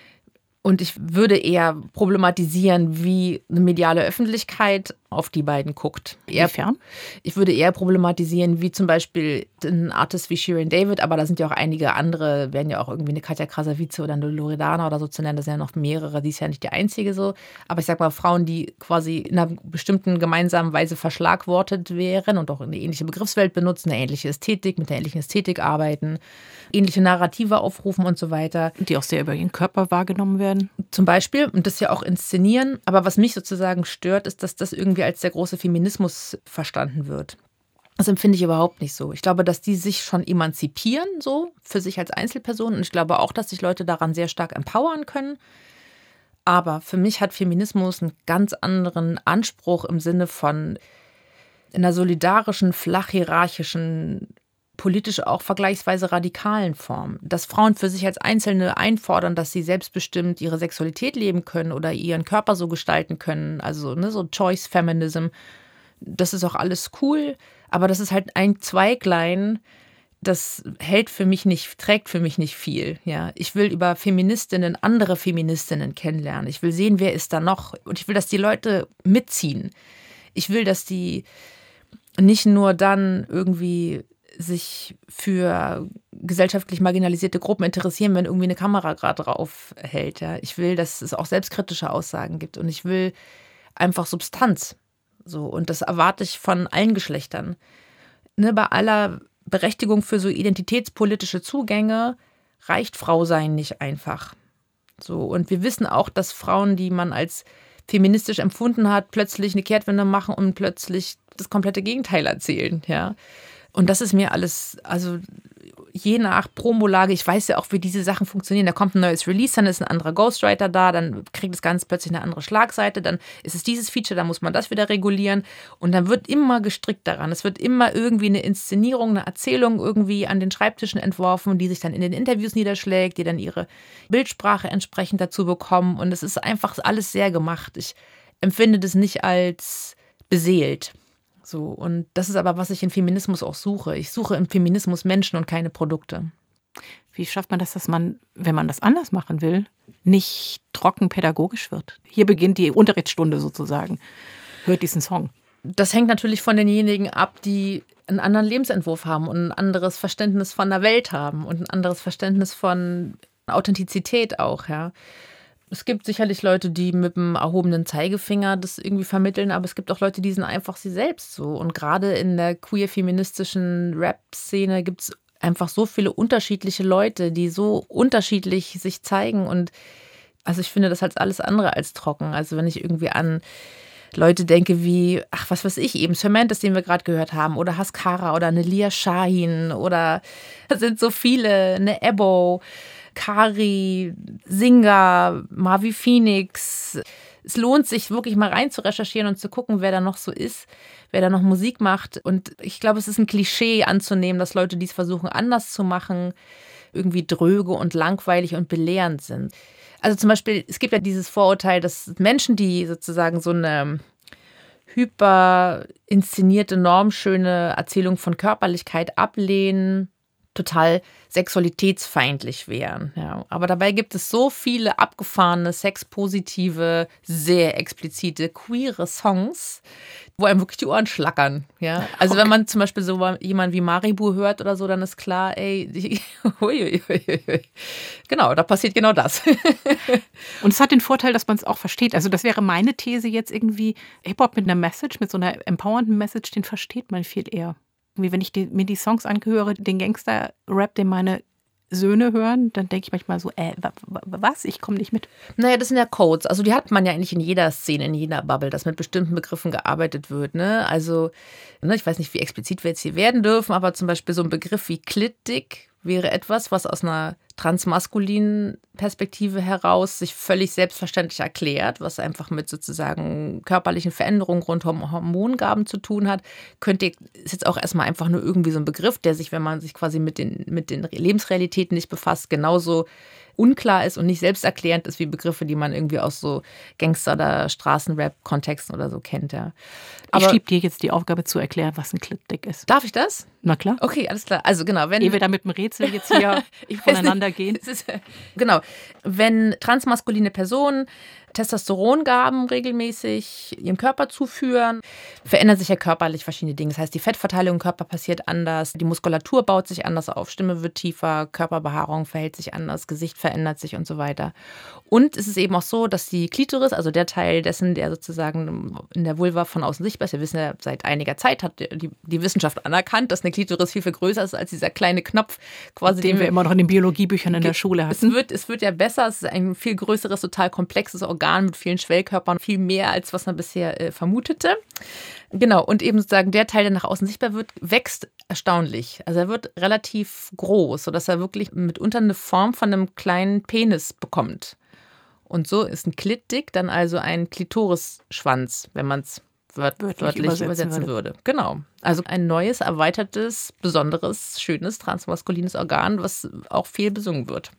Und ich würde eher problematisieren, wie eine mediale Öffentlichkeit auf die beiden guckt. Inwiefern? Ich würde eher problematisieren, wie zum Beispiel ein Artist wie Shirin David, aber da sind ja auch einige andere, werden ja auch irgendwie eine Katja Krasavice oder eine Loredana oder so zu nennen, das sind ja noch mehrere, die ist ja nicht die einzige so. Aber ich sag mal, Frauen, die quasi in einer bestimmten gemeinsamen Weise verschlagwortet wären und auch eine ähnliche Begriffswelt benutzen, eine ähnliche Ästhetik, mit einer ähnlichen Ästhetik arbeiten, ähnliche Narrative aufrufen und so weiter. Die auch sehr über ihren Körper wahrgenommen werden. Zum Beispiel, und das ja auch inszenieren. Aber was mich sozusagen stört, ist, dass das irgendwie als der große Feminismus verstanden wird. Das empfinde ich überhaupt nicht so. Ich glaube, dass die sich schon emanzipieren, so für sich als Einzelpersonen. Und ich glaube auch, dass sich Leute daran sehr stark empowern können. Aber für mich hat Feminismus einen ganz anderen Anspruch im Sinne von einer solidarischen, flach-hierarchischen, politisch auch vergleichsweise radikalen Form. Dass Frauen für sich als Einzelne einfordern, dass sie selbstbestimmt ihre Sexualität leben können oder ihren Körper so gestalten können. Also ne, so Choice Feminism. Das ist auch alles cool. Aber das ist halt ein Zweiglein, das hält für mich nicht, trägt für mich nicht viel. Ja, ich will über Feministinnen, andere Feministinnen kennenlernen. Ich will sehen, wer ist da noch. Und ich will, dass die Leute mitziehen. Ich will, dass die nicht nur dann irgendwie sich für gesellschaftlich marginalisierte Gruppen interessieren, wenn irgendwie eine Kamera gerade drauf hält. Ja. Ich will, dass es auch selbstkritische Aussagen gibt und ich will einfach Substanz. So, und das erwarte ich von allen Geschlechtern. Ne, bei aller Berechtigung für so identitätspolitische Zugänge reicht Frausein nicht einfach. So, und wir wissen auch, dass Frauen, die man als feministisch empfunden hat, plötzlich eine Kehrtwende machen und plötzlich das komplette Gegenteil erzählen. Ja. Und das ist mir alles, also je nach Promolage, ich weiß ja auch, wie diese Sachen funktionieren. Da kommt ein neues Release, dann ist ein anderer Ghostwriter da, dann kriegt es ganz plötzlich eine andere Schlagseite, dann ist es dieses Feature, dann muss man das wieder regulieren. Und dann wird immer gestrickt daran. Es wird immer irgendwie eine Inszenierung, eine Erzählung irgendwie an den Schreibtischen entworfen, die sich dann in den Interviews niederschlägt, die dann ihre Bildsprache entsprechend dazu bekommen. Und es ist einfach alles sehr gemacht. Ich empfinde das nicht als beseelt. So, und das ist aber, was ich in Feminismus auch suche. Ich suche im Feminismus Menschen und keine Produkte. Wie schafft man das, dass man, wenn man das anders machen will, nicht trocken pädagogisch wird? Hier beginnt die Unterrichtsstunde sozusagen. Hört diesen Song. Das hängt natürlich von denjenigen ab, die einen anderen Lebensentwurf haben und ein anderes Verständnis von der Welt haben und ein anderes Verständnis von Authentizität auch, ja. Es gibt sicherlich Leute, die mit dem erhobenen Zeigefinger das irgendwie vermitteln, aber es gibt auch Leute, die sind einfach sie selbst so. Und gerade in der queer-feministischen Rap-Szene gibt es einfach so viele unterschiedliche Leute, die so unterschiedlich sich zeigen. Und also ich finde das halt alles andere als trocken. Also wenn ich irgendwie an Leute denke wie, ach, was weiß ich, eben Cementis, den wir gerade gehört haben, oder Haskara oder eine Lia Shahin oder da sind so viele, eine Ebo, Kari, Singa, Marvi Phoenix. Es lohnt sich wirklich mal rein zu recherchieren und zu gucken, wer da noch so ist, wer da noch Musik macht. Und ich glaube, es ist ein Klischee anzunehmen, dass Leute, die es versuchen anders zu machen, irgendwie dröge und langweilig und belehrend sind. Also zum Beispiel, es gibt ja dieses Vorurteil, dass Menschen, die sozusagen so eine hyper inszenierte, normschöne Erzählung von Körperlichkeit ablehnen, total sexualitätsfeindlich wären. Ja. Aber dabei gibt es so viele abgefahrene, sexpositive, sehr explizite, queere Songs, wo einem wirklich die Ohren schlackern. Ja. Also okay. Wenn man zum Beispiel so jemanden wie Maribu hört oder so, dann ist klar, ey, die, hui, hui, hui. Genau, da passiert genau das. Und es hat den Vorteil, dass man es auch versteht. Also das wäre meine These jetzt irgendwie, Hip-Hop mit einer Message, mit so einer empowernden Message, den versteht man viel eher. Wie wenn ich die, mir die Songs angehöre, den Gangster-Rap, den meine Söhne hören, dann denke ich manchmal so, äh, was? Ich komme nicht mit. Naja, das sind ja Codes. Also die hat man ja eigentlich in jeder Szene, in jeder Bubble, dass mit bestimmten Begriffen gearbeitet wird. Ne? Also, ne, ich weiß nicht, wie explizit wir jetzt hier werden dürfen, aber zum Beispiel so ein Begriff wie Klittdick wäre etwas, was aus einer transmaskulinen Perspektive heraus sich völlig selbstverständlich erklärt, was einfach mit sozusagen körperlichen Veränderungen rund um Hormongaben zu tun hat. Könnte, ist jetzt auch erstmal einfach nur irgendwie so ein Begriff, der sich, wenn man sich quasi mit den, mit den Lebensrealitäten nicht befasst, genauso unklar ist und nicht selbsterklärend ist wie Begriffe, die man irgendwie aus so Gangster- oder Straßenrap-Kontexten oder so kennt. Ja. Aber ich schiebe dir jetzt die Aufgabe zu erklären, was ein Klittdick ist. Darf ich das? Na klar. Okay, alles klar. Also genau, wenn ehe wir da mit dem Rätsel jetzt hier voneinander gehen. Ist, genau. Wenn transmaskuline Personen Testosterongaben regelmäßig ihrem Körper zuführen, verändern sich ja körperlich verschiedene Dinge. Das heißt, die Fettverteilung im Körper passiert anders, die Muskulatur baut sich anders auf, Stimme wird tiefer, Körperbehaarung verhält sich anders, Gesicht verändert sich und so weiter. Und es ist eben auch so, dass die Klitoris, also der Teil dessen, der sozusagen in der Vulva von außen sichtbar ist, wir wissen ja seit einiger Zeit, hat die, die Wissenschaft anerkannt, dass eine Klitoris viel, viel größer ist als dieser kleine Knopf, quasi, den, den wir immer noch in den Biologiebüchern in der Schule hatten. Es wird, es wird ja besser, es ist ein viel größeres, total komplexes Organ mit vielen Schwellkörpern, viel mehr, als was man bisher äh, vermutete. Genau, und eben sozusagen der Teil, der nach außen sichtbar wird, wächst erstaunlich. Also er wird relativ groß, sodass er wirklich mitunter eine Form von einem kleinen Penis bekommt. Und so ist ein Klittdick dann also ein Klitorisschwanz, wenn man es wört wörtlich, wörtlich übersetzen, übersetzen würde. würde. Genau. Also ein neues, erweitertes, besonderes, schönes, transmaskulines Organ, was auch viel besungen wird.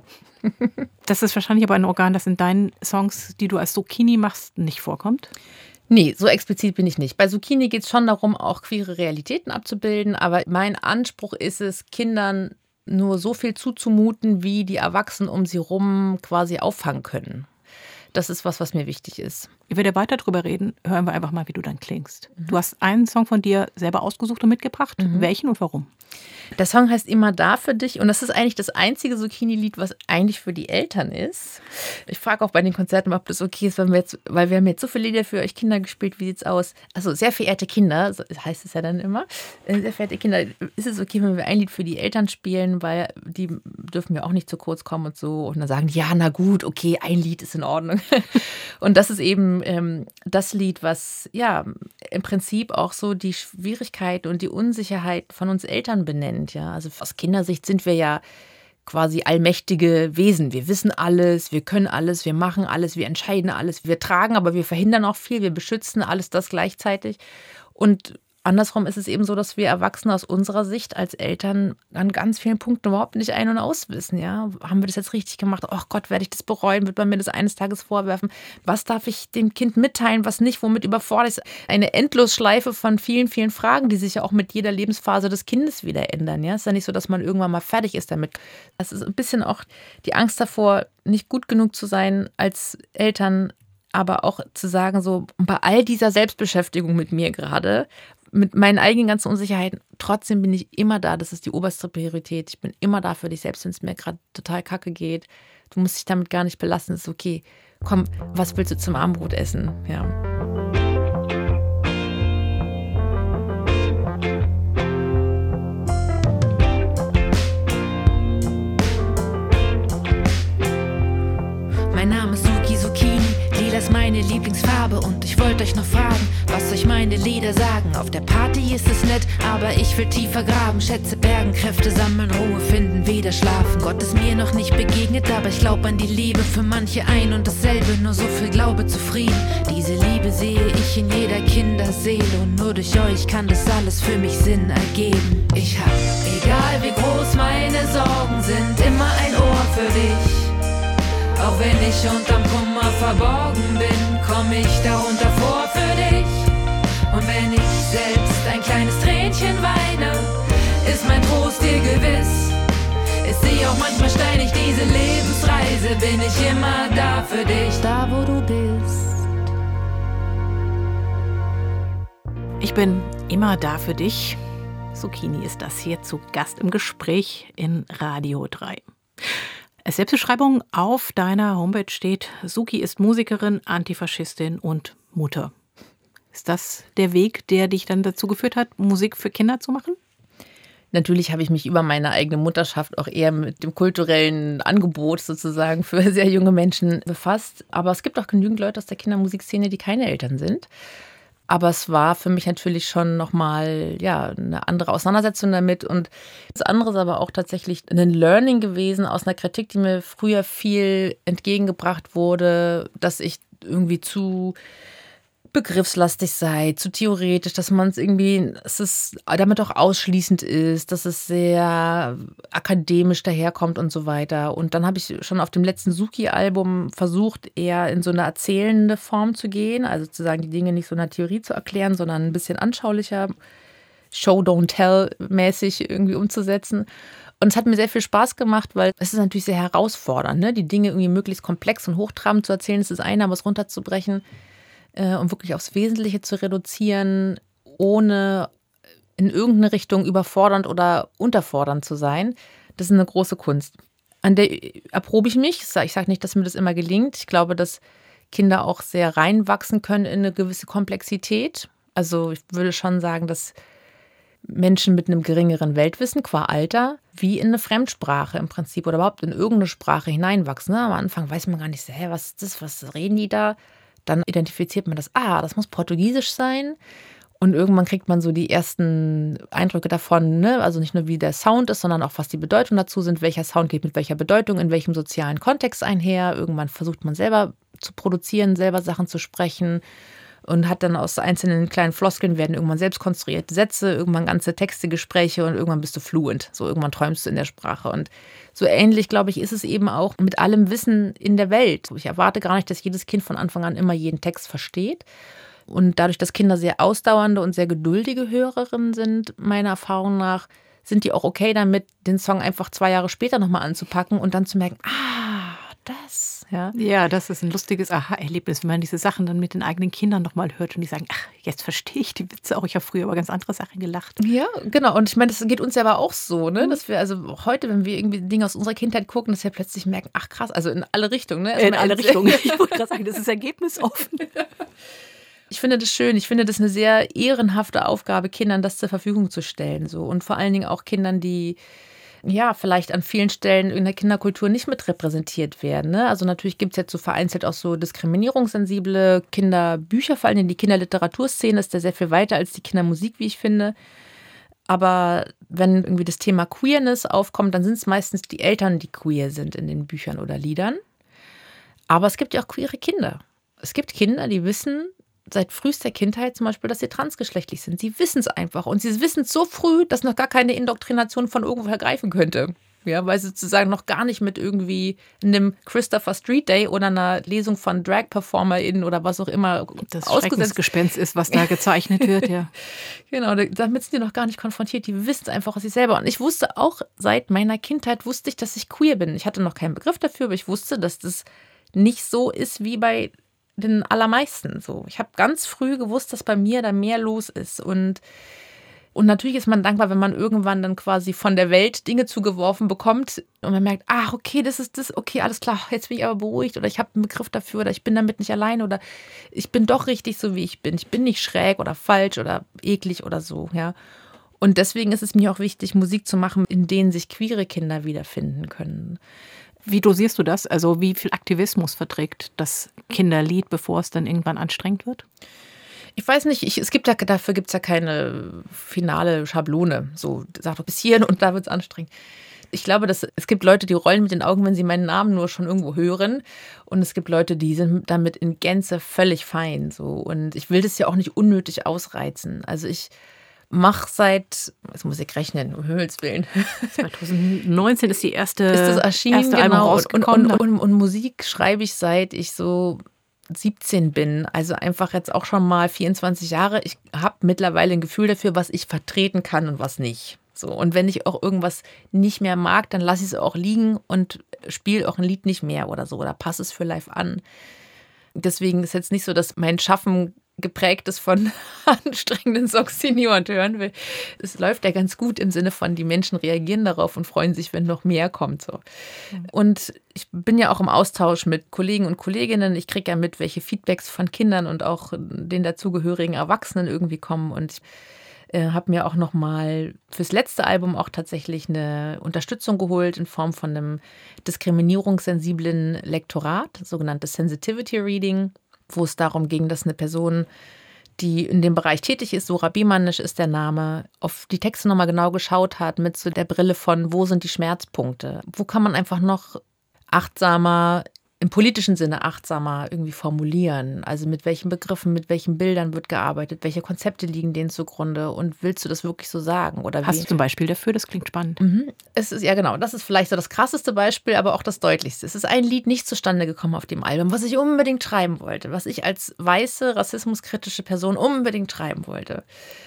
Das ist wahrscheinlich aber ein Organ, das in deinen Songs, die du als Zucchini machst, nicht vorkommt? Nee, so explizit bin ich nicht. Bei Zucchini geht es schon darum, auch queere Realitäten abzubilden, aber mein Anspruch ist es, Kindern nur so viel zuzumuten, wie die Erwachsenen um sie rum quasi auffangen können. Das ist was, was mir wichtig ist. Wenn wir weiter drüber reden, hören wir einfach mal, wie du dann klingst. Mhm. Du hast einen Song von dir selber ausgesucht und mitgebracht. Mhm. Welchen und warum? Der Song heißt Immer da für dich und das ist eigentlich das einzige Zucchini-Lied, was eigentlich für die Eltern ist. Ich frage auch bei den Konzerten, ob das okay ist, weil wir jetzt, weil wir haben jetzt so viele Lieder für euch Kinder gespielt, wie sieht's aus? Also sehr verehrte Kinder, so heißt es ja dann immer, sehr verehrte Kinder, ist es okay, wenn wir ein Lied für die Eltern spielen, weil die dürfen ja auch nicht zu kurz kommen und so und dann sagen die, ja, na gut, okay, ein Lied ist in Ordnung. Und das ist eben ähm, das Lied, was ja im Prinzip auch so die Schwierigkeit und die Unsicherheit von uns Eltern benennt. Ja? Also aus Kindersicht sind wir ja quasi allmächtige Wesen. Wir wissen alles, wir können alles, wir machen alles, wir entscheiden alles. Wir tragen, aber wir verhindern auch viel, wir beschützen alles das gleichzeitig. Und andersrum ist es eben so, dass wir Erwachsene aus unserer Sicht als Eltern an ganz vielen Punkten überhaupt nicht ein- und auswissen. Ja? Haben wir das jetzt richtig gemacht? Oh Gott, werde ich das bereuen? Wird man mir das eines Tages vorwerfen? Was darf ich dem Kind mitteilen, was nicht? Womit überfordert ist? Eine Endlosschleife von vielen, vielen Fragen, die sich ja auch mit jeder Lebensphase des Kindes wieder ändern. Ja? Es ist ja nicht so, dass man irgendwann mal fertig ist damit. Das ist ein bisschen auch die Angst davor, nicht gut genug zu sein als Eltern, aber auch zu sagen, so bei all dieser Selbstbeschäftigung mit mir gerade, mit meinen eigenen ganzen Unsicherheiten, trotzdem bin ich immer da. Das ist die oberste Priorität. Ich bin immer da für dich, selbst wenn es mir gerade total kacke geht. Du musst dich damit gar nicht belassen. Es ist okay. Komm, was willst du zum Abendbrot essen? Ja. Mein Name ist Suki Zucchini, lila ist meine Lieblingsfarbe und ich wollte euch noch fragen, was euch meine Lieder sagen. Auf der Party ist es nett, aber ich will tiefer graben, Schätze bergen, Kräfte sammeln, Ruhe finden, wieder schlafen. Gott ist mir noch nicht begegnet, aber ich glaube an die Liebe, für manche ein und dasselbe, nur so viel Glaube zufrieden. Diese Liebe sehe ich in jeder Kinderseele und nur durch euch kann das alles für mich Sinn ergeben. Ich hab, egal wie groß meine Sorgen sind, immer ein Ohr für dich. Auch wenn ich unterm Kummer verborgen bin, komm ich darunter vor für dich. Und wenn ich selbst ein kleines Tränchen weine, ist mein Trost dir gewiss. Ist sie auch manchmal steinig, diese Lebensreise, bin ich immer da für dich, da wo du bist. Ich bin immer da für dich. Zucchini ist das hier zu Gast im Gespräch in Radio drei. Als Selbstbeschreibung auf deiner Homepage steht, Suki ist Musikerin, Antifaschistin und Mutter. Ist das der Weg, der dich dann dazu geführt hat, Musik für Kinder zu machen? Natürlich habe ich mich über meine eigene Mutterschaft auch eher mit dem kulturellen Angebot sozusagen für sehr junge Menschen befasst. Aber es gibt auch genügend Leute aus der Kindermusikszene, die keine Eltern sind. Aber es war für mich natürlich schon nochmal ja, eine andere Auseinandersetzung damit. Und das andere ist aber auch tatsächlich ein Learning gewesen aus einer Kritik, die mir früher viel entgegengebracht wurde, dass ich irgendwie zu begriffslastig sei, zu theoretisch, dass man es irgendwie, dass es damit auch ausschließend ist, dass es sehr akademisch daherkommt und so weiter. Und dann habe ich schon auf dem letzten Suki-Album versucht, eher in so eine erzählende Form zu gehen, also zu sagen, die Dinge nicht so in der Theorie zu erklären, sondern ein bisschen anschaulicher, Show, Don't Tell mäßig irgendwie umzusetzen. Und es hat mir sehr viel Spaß gemacht, weil es ist natürlich sehr herausfordernd, ne? Die Dinge irgendwie möglichst komplex und hochtrabend zu erzählen, ist das eine, aber es runterzubrechen und wirklich aufs Wesentliche zu reduzieren, ohne in irgendeine Richtung überfordernd oder unterfordernd zu sein, das ist eine große Kunst. An der erprobe ich mich. Ich sage nicht, dass mir das immer gelingt. Ich glaube, dass Kinder auch sehr reinwachsen können in eine gewisse Komplexität. Also ich würde schon sagen, dass Menschen mit einem geringeren Weltwissen qua Alter wie in eine Fremdsprache im Prinzip oder überhaupt in irgendeine Sprache hineinwachsen. Am Anfang weiß man gar nicht, hä, was ist das, was reden die da? Dann identifiziert man das, ah, das muss Portugiesisch sein. Und irgendwann kriegt man so die ersten Eindrücke davon, ne? Also nicht nur wie der Sound ist, sondern auch was die Bedeutung dazu sind, welcher Sound geht mit welcher Bedeutung, in welchem sozialen Kontext einher. Irgendwann versucht man selber zu produzieren, selber Sachen zu sprechen und hat dann aus einzelnen kleinen Floskeln werden irgendwann selbst konstruierte Sätze, irgendwann ganze Texte, Gespräche und irgendwann bist du fluent. So irgendwann träumst du in der Sprache. Und so ähnlich, glaube ich, ist es eben auch mit allem Wissen in der Welt. Ich erwarte gar nicht, dass jedes Kind von Anfang an immer jeden Text versteht. Und dadurch, dass Kinder sehr ausdauernde und sehr geduldige Hörerinnen sind, meiner Erfahrung nach, sind die auch okay damit, den Song einfach zwei Jahre später nochmal anzupacken und dann zu merken, ah, das. Ja. ja, das ist ein lustiges Aha-Erlebnis, wenn man diese Sachen dann mit den eigenen Kindern nochmal hört und die sagen, ach, jetzt verstehe ich die Witze auch. Ich habe früher über ganz andere Sachen gelacht. Ja, genau. Und ich meine, das geht uns ja aber auch so, ne? Dass wir also heute, wenn wir irgendwie Dinge aus unserer Kindheit gucken, dass wir plötzlich merken, ach krass, also in alle Richtungen. Ne? In alle Richtungen. Ich wollte gerade sagen, das ist ergebnisoffen. Ich finde das schön. Ich finde das eine sehr ehrenhafte Aufgabe, Kindern das zur Verfügung zu stellen. So. Und vor allen Dingen auch Kindern, die ja, vielleicht an vielen Stellen in der Kinderkultur nicht mit repräsentiert werden. Ne? Also natürlich gibt es jetzt so vereinzelt auch so diskriminierungssensible Kinderbücher, vor allem die Kinderliteraturszene ist da sehr viel weiter als die Kindermusik, wie ich finde. Aber wenn irgendwie das Thema Queerness aufkommt, dann sind es meistens die Eltern, die queer sind in den Büchern oder Liedern. Aber es gibt ja auch queere Kinder. Es gibt Kinder, die wissen seit frühester Kindheit zum Beispiel, dass sie transgeschlechtlich sind. Sie wissen es einfach. Und sie wissen es so früh, dass noch gar keine Indoktrination von irgendwo ergreifen könnte. Ja, weil sie sozusagen noch gar nicht mit irgendwie einem Christopher Street Day oder einer Lesung von Drag-PerformerInnen oder was auch immer das Schreckensgespenst ist, was da gezeichnet wird, ja. Genau, damit sind die noch gar nicht konfrontiert. Die wissen es einfach aus sich selber. Und ich wusste auch, seit meiner Kindheit wusste ich, dass ich queer bin. Ich hatte noch keinen Begriff dafür, aber ich wusste, dass das nicht so ist wie bei den allermeisten. So. Ich habe ganz früh gewusst, dass bei mir da mehr los ist. Und, und natürlich ist man dankbar, wenn man irgendwann dann quasi von der Welt Dinge zugeworfen bekommt und man merkt, ach, okay, das ist das, okay, alles klar, jetzt bin ich aber beruhigt oder ich habe einen Begriff dafür oder ich bin damit nicht allein oder ich bin doch richtig so, wie ich bin. Ich bin nicht schräg oder falsch oder eklig oder so, ja. Und deswegen ist es mir auch wichtig, Musik zu machen, in denen sich queere Kinder wiederfinden können. Wie dosierst du das? Also wie viel Aktivismus verträgt das Kinderlied, bevor es dann irgendwann anstrengend wird? Ich weiß nicht, ich, es gibt ja, dafür gibt es ja keine finale Schablone. So, sag doch bis hierhin und da wird es anstrengend. Ich glaube, dass es gibt Leute, die rollen mit den Augen, wenn sie meinen Namen nur schon irgendwo hören. Und es gibt Leute, die sind damit in Gänze völlig fein. So. Und ich will das ja auch nicht unnötig ausreizen. Also ich mache seit, jetzt muss ich rechnen, um Himmels Willen. zwanzig neunzehn ist die erste, ist das erschienen, erste Album genau. rausgekommen. Und, und, und, und Musik schreibe ich, seit ich so siebzehn bin. Also einfach jetzt auch schon mal vierundzwanzig Jahre. Ich habe mittlerweile ein Gefühl dafür, was ich vertreten kann und was nicht. So, und wenn ich auch irgendwas nicht mehr mag, dann lasse ich es auch liegen und spiele auch ein Lied nicht mehr oder so oder passe es für live an. Deswegen ist jetzt nicht so, dass mein Schaffen geprägt ist von anstrengenden Songs, die niemand hören will. Es läuft ja ganz gut im Sinne von, die Menschen reagieren darauf und freuen sich, wenn noch mehr kommt. So. Und ich bin ja auch im Austausch mit Kollegen und Kolleginnen. Ich kriege ja mit, welche Feedbacks von Kindern und auch den dazugehörigen Erwachsenen irgendwie kommen. Und Äh, habe mir auch nochmal fürs letzte Album auch tatsächlich eine Unterstützung geholt in Form von einem diskriminierungssensiblen Lektorat, sogenanntes Sensitivity Reading, wo es darum ging, dass eine Person, die in dem Bereich tätig ist, Sora Bimanisch ist der Name, auf die Texte nochmal genau geschaut hat mit so der Brille von, wo sind die Schmerzpunkte? Wo kann man einfach noch achtsamer, im politischen Sinne achtsamer irgendwie formulieren? Also mit welchen Begriffen, mit welchen Bildern wird gearbeitet? Welche Konzepte liegen denen zugrunde? Und willst du das wirklich so sagen? Oder Hast wie? du zum Beispiel dafür? Das klingt spannend. Mhm. Es ist ja genau, das ist vielleicht so das krasseste Beispiel, aber auch das deutlichste. Es ist ein Lied nicht zustande gekommen auf dem Album, was ich unbedingt schreiben wollte, was ich als weiße, rassismuskritische Person unbedingt schreiben wollte.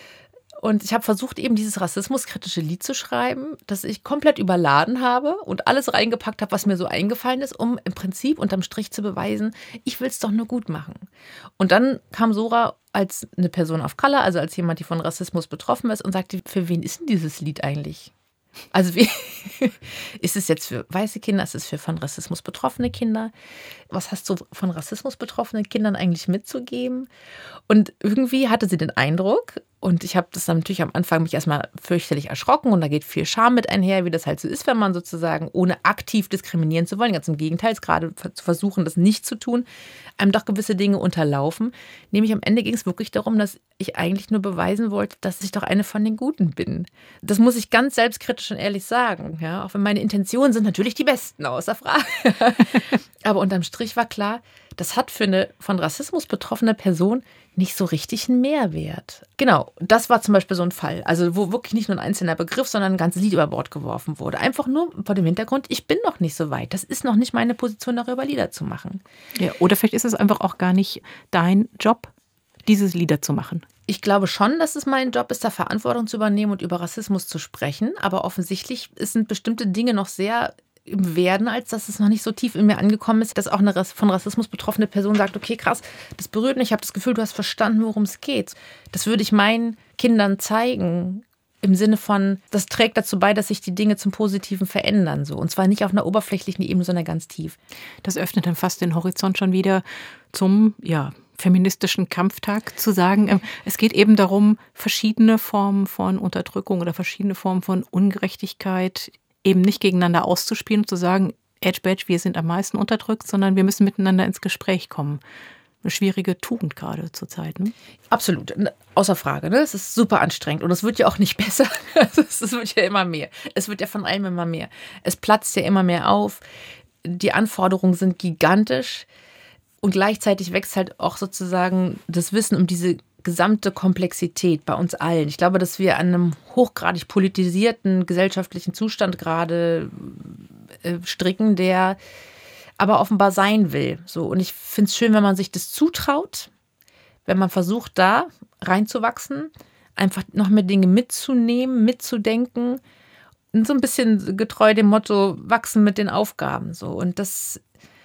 Und ich habe versucht, eben dieses rassismuskritische Lied zu schreiben, das ich komplett überladen habe und alles reingepackt habe, was mir so eingefallen ist, um im Prinzip unterm Strich zu beweisen, ich will es doch nur gut machen. Und dann kam Sora als eine Person of Color, also als jemand, die von Rassismus betroffen ist, und sagte, für wen ist denn dieses Lied eigentlich? Also wie ist es jetzt für weiße Kinder, ist es für von Rassismus betroffene Kinder? Was hast du von Rassismus betroffenen Kindern eigentlich mitzugeben? Und irgendwie hatte sie den Eindruck, und ich habe das dann natürlich am Anfang mich erstmal fürchterlich erschrocken und da geht viel Scham mit einher, wie das halt so ist, wenn man sozusagen, ohne aktiv diskriminieren zu wollen, ganz im Gegenteil, gerade zu versuchen, das nicht zu tun, einem doch gewisse Dinge unterlaufen. Nämlich am Ende ging es wirklich darum, dass ich eigentlich nur beweisen wollte, dass ich doch eine von den Guten bin. Das muss ich ganz selbstkritisch und ehrlich sagen. Ja? Auch wenn meine Intentionen sind natürlich die besten, außer Frage. Aber unterm Strich war klar, das hat für eine von Rassismus betroffene Person nicht so richtig einen Mehrwert. Genau, das war zum Beispiel so ein Fall. Also wo wirklich nicht nur ein einzelner Begriff, sondern ein ganzes Lied über Bord geworfen wurde. Einfach nur vor dem Hintergrund, ich bin noch nicht so weit. Das ist noch nicht meine Position, darüber Lieder zu machen. Ja, oder vielleicht ist es einfach auch gar nicht dein Job, dieses Lieder zu machen. Ich glaube schon, dass es mein Job ist, da Verantwortung zu übernehmen und über Rassismus zu sprechen. Aber offensichtlich sind bestimmte Dinge noch sehr im Werden, als dass es noch nicht so tief in mir angekommen ist, dass auch eine von Rassismus betroffene Person sagt, okay, krass, das berührt mich, ich habe das Gefühl, du hast verstanden, worum es geht. Das würde ich meinen Kindern zeigen, im Sinne von, das trägt dazu bei, dass sich die Dinge zum Positiven verändern. So. Und zwar nicht auf einer oberflächlichen Ebene, sondern ganz tief. Das öffnet dann fast den Horizont schon wieder zum, ja, feministischen Kampftag, zu sagen, es geht eben darum, verschiedene Formen von Unterdrückung oder verschiedene Formen von Ungerechtigkeit eben nicht gegeneinander auszuspielen und zu sagen, Edge Badge, wir sind am meisten unterdrückt, sondern wir müssen miteinander ins Gespräch kommen. Eine schwierige Tugend gerade zur Zeit. Ne? Absolut, außer Frage. Ne? Es ist super anstrengend und es wird ja auch nicht besser. Es wird ja immer mehr. Es wird ja von allem immer mehr. Es platzt ja immer mehr auf. Die Anforderungen sind gigantisch und gleichzeitig wächst halt auch sozusagen das Wissen um diese gesamte Komplexität bei uns allen. Ich glaube, dass wir an einem hochgradig politisierten gesellschaftlichen Zustand gerade äh, stricken, der aber offenbar sein will. So, und ich finde es schön, wenn man sich das zutraut, wenn man versucht, da reinzuwachsen, einfach noch mehr Dinge mitzunehmen, mitzudenken und so ein bisschen getreu dem Motto, wachsen mit den Aufgaben. So. Und das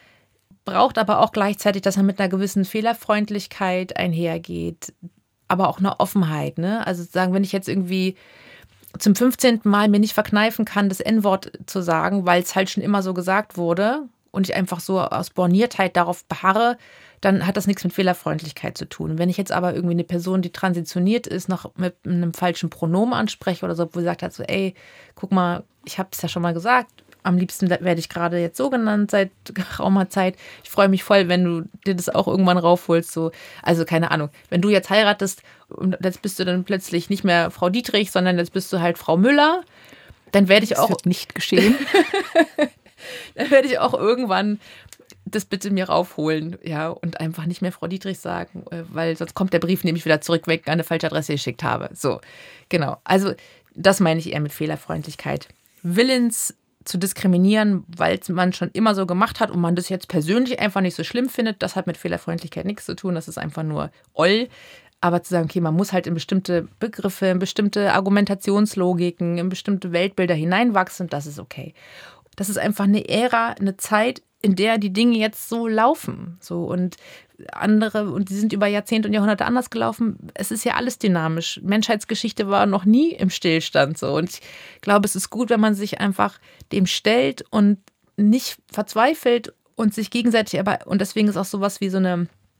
braucht aber auch gleichzeitig, dass man mit einer gewissen Fehlerfreundlichkeit einhergeht, aber auch eine Offenheit. Ne? Also sagen, wenn ich jetzt irgendwie zum fünfzehnten Mal mir nicht verkneifen kann, das En-Wort zu sagen, weil es halt schon immer so gesagt wurde und ich einfach so aus Borniertheit darauf beharre, dann hat das nichts mit Fehlerfreundlichkeit zu tun. Wenn ich jetzt aber irgendwie eine Person, die transitioniert ist, noch mit einem falschen Pronomen anspreche oder so, wo sie sagt hat so, ey, guck mal, ich habe es ja schon mal gesagt, am liebsten werde ich gerade jetzt so genannt seit geraumer Zeit. Ich freue mich voll, wenn du dir das auch irgendwann raufholst. So. Also keine Ahnung, wenn du jetzt heiratest und jetzt bist du dann plötzlich nicht mehr Frau Dietrich, sondern jetzt bist du halt Frau Müller, dann werde ich auch... Das wird nicht geschehen. Dann werde ich auch irgendwann das bitte mir raufholen, ja, und einfach nicht mehr Frau Dietrich sagen, weil sonst kommt der Brief nämlich wieder zurück, wenn ich eine falsche Adresse geschickt habe. So, genau. Also das meine ich eher mit Fehlerfreundlichkeit. Willens zu diskriminieren, weil man schon immer so gemacht hat und man das jetzt persönlich einfach nicht so schlimm findet, das hat mit Fehlerfreundlichkeit nichts zu tun, das ist einfach nur oll. Aber zu sagen, okay, man muss halt in bestimmte Begriffe, in bestimmte Argumentationslogiken, in bestimmte Weltbilder hineinwachsen, das ist okay. Das ist einfach eine Ära, eine Zeit, in der die Dinge jetzt so laufen. So und andere, und die sind über Jahrzehnte und Jahrhunderte anders gelaufen. Es ist ja alles dynamisch. Menschheitsgeschichte war noch nie im Stillstand so. Und ich glaube, es ist gut, wenn man sich einfach dem stellt und nicht verzweifelt und sich gegenseitig, aber, und deswegen ist auch sowas wie so eine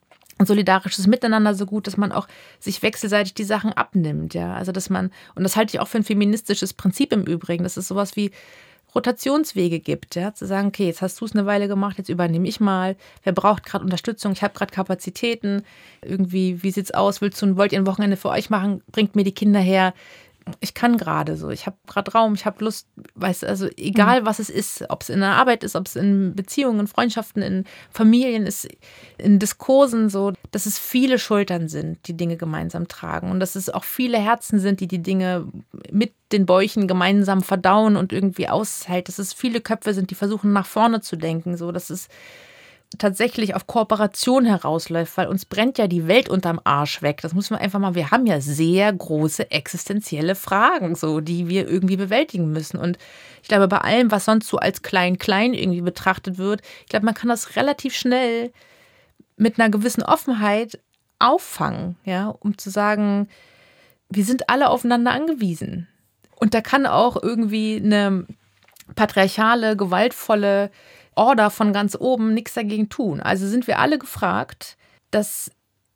solidarisches Miteinander so gut, dass man auch sich wechselseitig die Sachen abnimmt, ja. Also dass man, und das halte ich auch für ein feministisches Prinzip im Übrigen, dass es sowas wie Rotationswege gibt, ja, zu sagen, okay, jetzt hast du es eine Weile gemacht, jetzt übernehme ich mal, wer braucht gerade Unterstützung, ich habe gerade Kapazitäten, irgendwie, wie sieht's aus, willst du, wollt ihr ein Wochenende für euch machen, bringt mir die Kinder her, ich kann gerade so, ich habe gerade Raum, ich habe Lust, weißt du, also egal mhm. was es ist, ob es in der Arbeit ist, ob es in Beziehungen, in Freundschaften, in Familien ist, in Diskursen so, dass es viele Schultern sind, die Dinge gemeinsam tragen und dass es auch viele Herzen sind, die die Dinge mit den Bäuchen gemeinsam verdauen und irgendwie aushält, dass es viele Köpfe sind, die versuchen nach vorne zu denken, so, dass es tatsächlich auf Kooperation herausläuft, weil uns brennt ja die Welt unterm Arsch weg. Das muss man einfach mal, wir haben ja sehr große existenzielle Fragen, so, die wir irgendwie bewältigen müssen. Und ich glaube, bei allem, was sonst so als klein-klein irgendwie betrachtet wird, ich glaube, man kann das relativ schnell mit einer gewissen Offenheit auffangen, ja, um zu sagen, wir sind alle aufeinander angewiesen. Und da kann auch irgendwie eine patriarchale, gewaltvolle Order von ganz oben nichts dagegen tun. Also sind wir alle gefragt, dass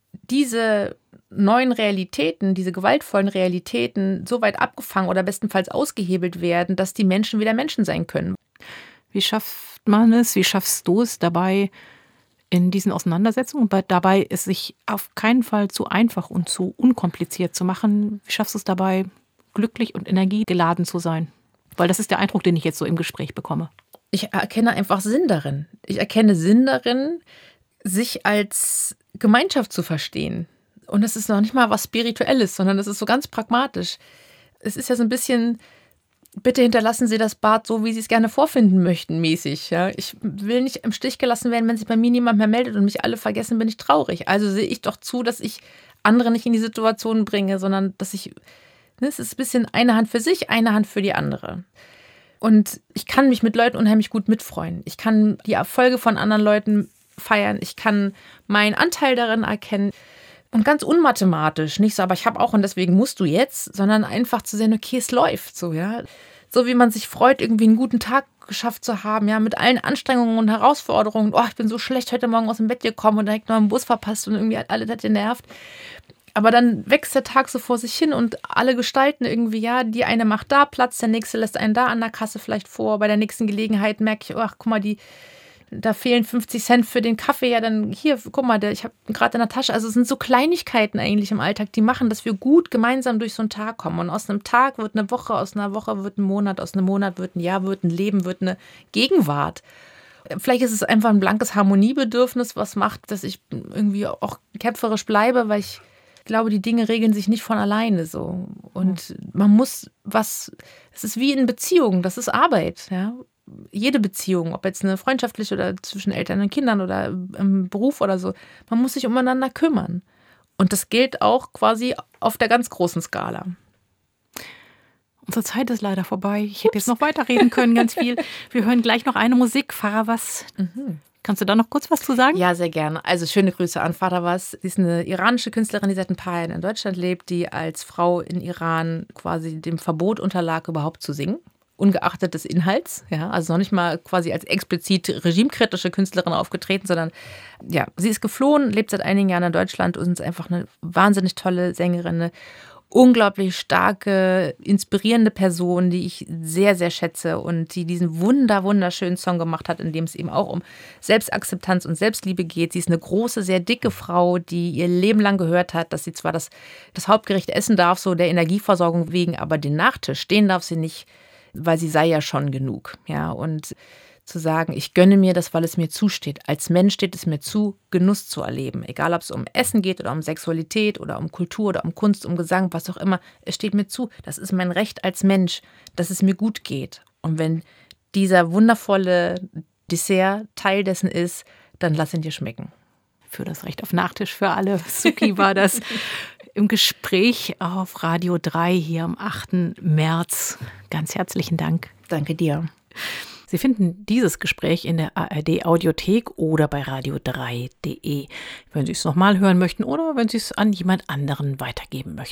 diese neuen Realitäten, diese gewaltvollen Realitäten so weit abgefangen oder bestenfalls ausgehebelt werden, dass die Menschen wieder Menschen sein können. Wie schafft man es, wie schaffst du es dabei in diesen Auseinandersetzungen, dabei es sich auf keinen Fall zu einfach und zu unkompliziert zu machen? Wie schaffst du es dabei, glücklich und energiegeladen zu sein? Weil das ist der Eindruck, den ich jetzt so im Gespräch bekomme. Ich erkenne einfach Sinn darin. Ich erkenne Sinn darin, sich als Gemeinschaft zu verstehen. Und das ist noch nicht mal was Spirituelles, sondern das ist so ganz pragmatisch. Es ist ja so ein bisschen, bitte hinterlassen Sie das Bad so, wie Sie es gerne vorfinden möchten, mäßig. Ja? Ich will nicht im Stich gelassen werden, wenn sich bei mir niemand mehr meldet und mich alle vergessen, bin ich traurig. Also sehe ich doch zu, dass ich andere nicht in die Situation bringe, sondern dass ich, ne, es ist ein bisschen eine Hand für sich, eine Hand für die andere. Und ich kann mich mit Leuten unheimlich gut mitfreuen. Ich kann die Erfolge von anderen Leuten feiern. Ich kann meinen Anteil darin erkennen. Und ganz unmathematisch. Nicht so, aber ich habe auch und deswegen musst du jetzt, sondern einfach zu sehen, okay, es läuft so, ja. So wie man sich freut, irgendwie einen guten Tag geschafft zu haben, ja, mit allen Anstrengungen und Herausforderungen. Oh, ich bin so schlecht heute Morgen aus dem Bett gekommen und direkt noch einen Bus verpasst und irgendwie hat alle das genervt. Aber dann wächst der Tag so vor sich hin und alle gestalten irgendwie, ja, die eine macht da Platz, der nächste lässt einen da an der Kasse vielleicht vor. Bei der nächsten Gelegenheit merke ich, ach, guck mal, die, da fehlen fünfzig Cent für den Kaffee. Ja, dann hier, guck mal, der, ich habe gerade in der Tasche. Also es sind so Kleinigkeiten eigentlich im Alltag, die machen, dass wir gut gemeinsam durch so einen Tag kommen. Und aus einem Tag wird eine Woche, aus einer Woche wird ein Monat, aus einem Monat wird ein Jahr, wird ein Leben, wird eine Gegenwart. Vielleicht ist es einfach ein blankes Harmoniebedürfnis, was macht, dass ich irgendwie auch kämpferisch bleibe, weil ich Ich glaube, die Dinge regeln sich nicht von alleine so. Und man muss was, es ist wie in Beziehungen, das ist Arbeit, ja. Jede Beziehung, ob jetzt eine freundschaftliche oder zwischen Eltern und Kindern oder im Beruf oder so, man muss sich umeinander kümmern. Und das gilt auch quasi auf der ganz großen Skala. Unsere Zeit ist leider vorbei. Ich hätte jetzt noch weiterreden können, ganz viel. Wir hören gleich noch eine Musik. Farawas. Mhm. Kannst du da noch kurz was zu sagen? Ja, sehr gerne. Also schöne Grüße an Farawas. Sie ist eine iranische Künstlerin, die seit ein paar Jahren in Deutschland lebt, die als Frau in Iran quasi dem Verbot unterlag, überhaupt zu singen. Ungeachtet des Inhalts. Ja, also noch nicht mal quasi als explizit regimekritische Künstlerin aufgetreten, sondern ja, sie ist geflohen, lebt seit einigen Jahren in Deutschland und ist einfach eine wahnsinnig tolle Sängerin, eine unglaublich starke, inspirierende Person, die ich sehr, sehr schätze und die diesen wunder, wunderschönen Song gemacht hat, in dem es eben auch um Selbstakzeptanz und Selbstliebe geht. Sie ist eine große, sehr dicke Frau, die ihr Leben lang gehört hat, dass sie zwar das, das Hauptgericht essen darf, so der Energieversorgung wegen, aber den Nachtisch, den darf sie nicht, weil sie sei ja schon genug. Ja, und zu sagen, ich gönne mir das, weil es mir zusteht. Als Mensch steht es mir zu, Genuss zu erleben. Egal, ob es um Essen geht oder um Sexualität oder um Kultur oder um Kunst, um Gesang, was auch immer. Es steht mir zu. Das ist mein Recht als Mensch, dass es mir gut geht. Und wenn dieser wundervolle Dessert Teil dessen ist, dann lass ihn dir schmecken. Für das Recht auf Nachtisch für alle. Suki war das im Gespräch auf Radio drei hier am achten März. Ganz herzlichen Dank. Danke dir. Sie finden dieses Gespräch in der A R D-Audiothek oder bei radio drei punkt de, wenn Sie es nochmal hören möchten oder wenn Sie es an jemand anderen weitergeben möchten.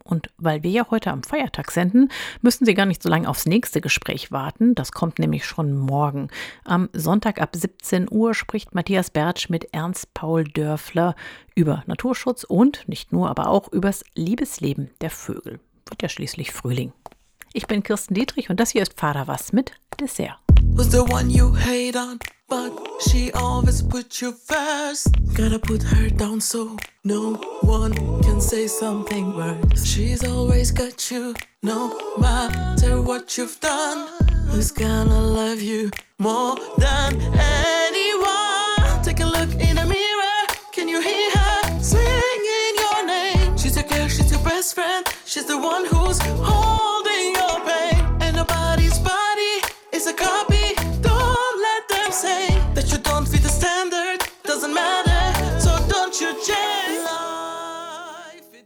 Und weil wir ja heute am Feiertag senden, müssen Sie gar nicht so lange aufs nächste Gespräch warten. Das kommt nämlich schon morgen. Am Sonntag ab siebzehn Uhr spricht Matthias Bertsch mit Ernst Paul Dörfler über Naturschutz und nicht nur, aber auch übers Liebesleben der Vögel. Wird ja schließlich Frühling. Ich bin Kirsten Dietrich und das hier ist Vater was mit Dessert. Was the one you hate on, but she always put you first. Gotta put her down so no one can say something worse. She's always got you, no matter what you've done. Who's gonna love you more than anyone? Take a look in the mirror, can you hear her singing your name? She's your girl, she's your best friend, she's the one who's holding your pain. And nobody's body is a copy. Say that you don't fit the standard, doesn't matter, so don't you change.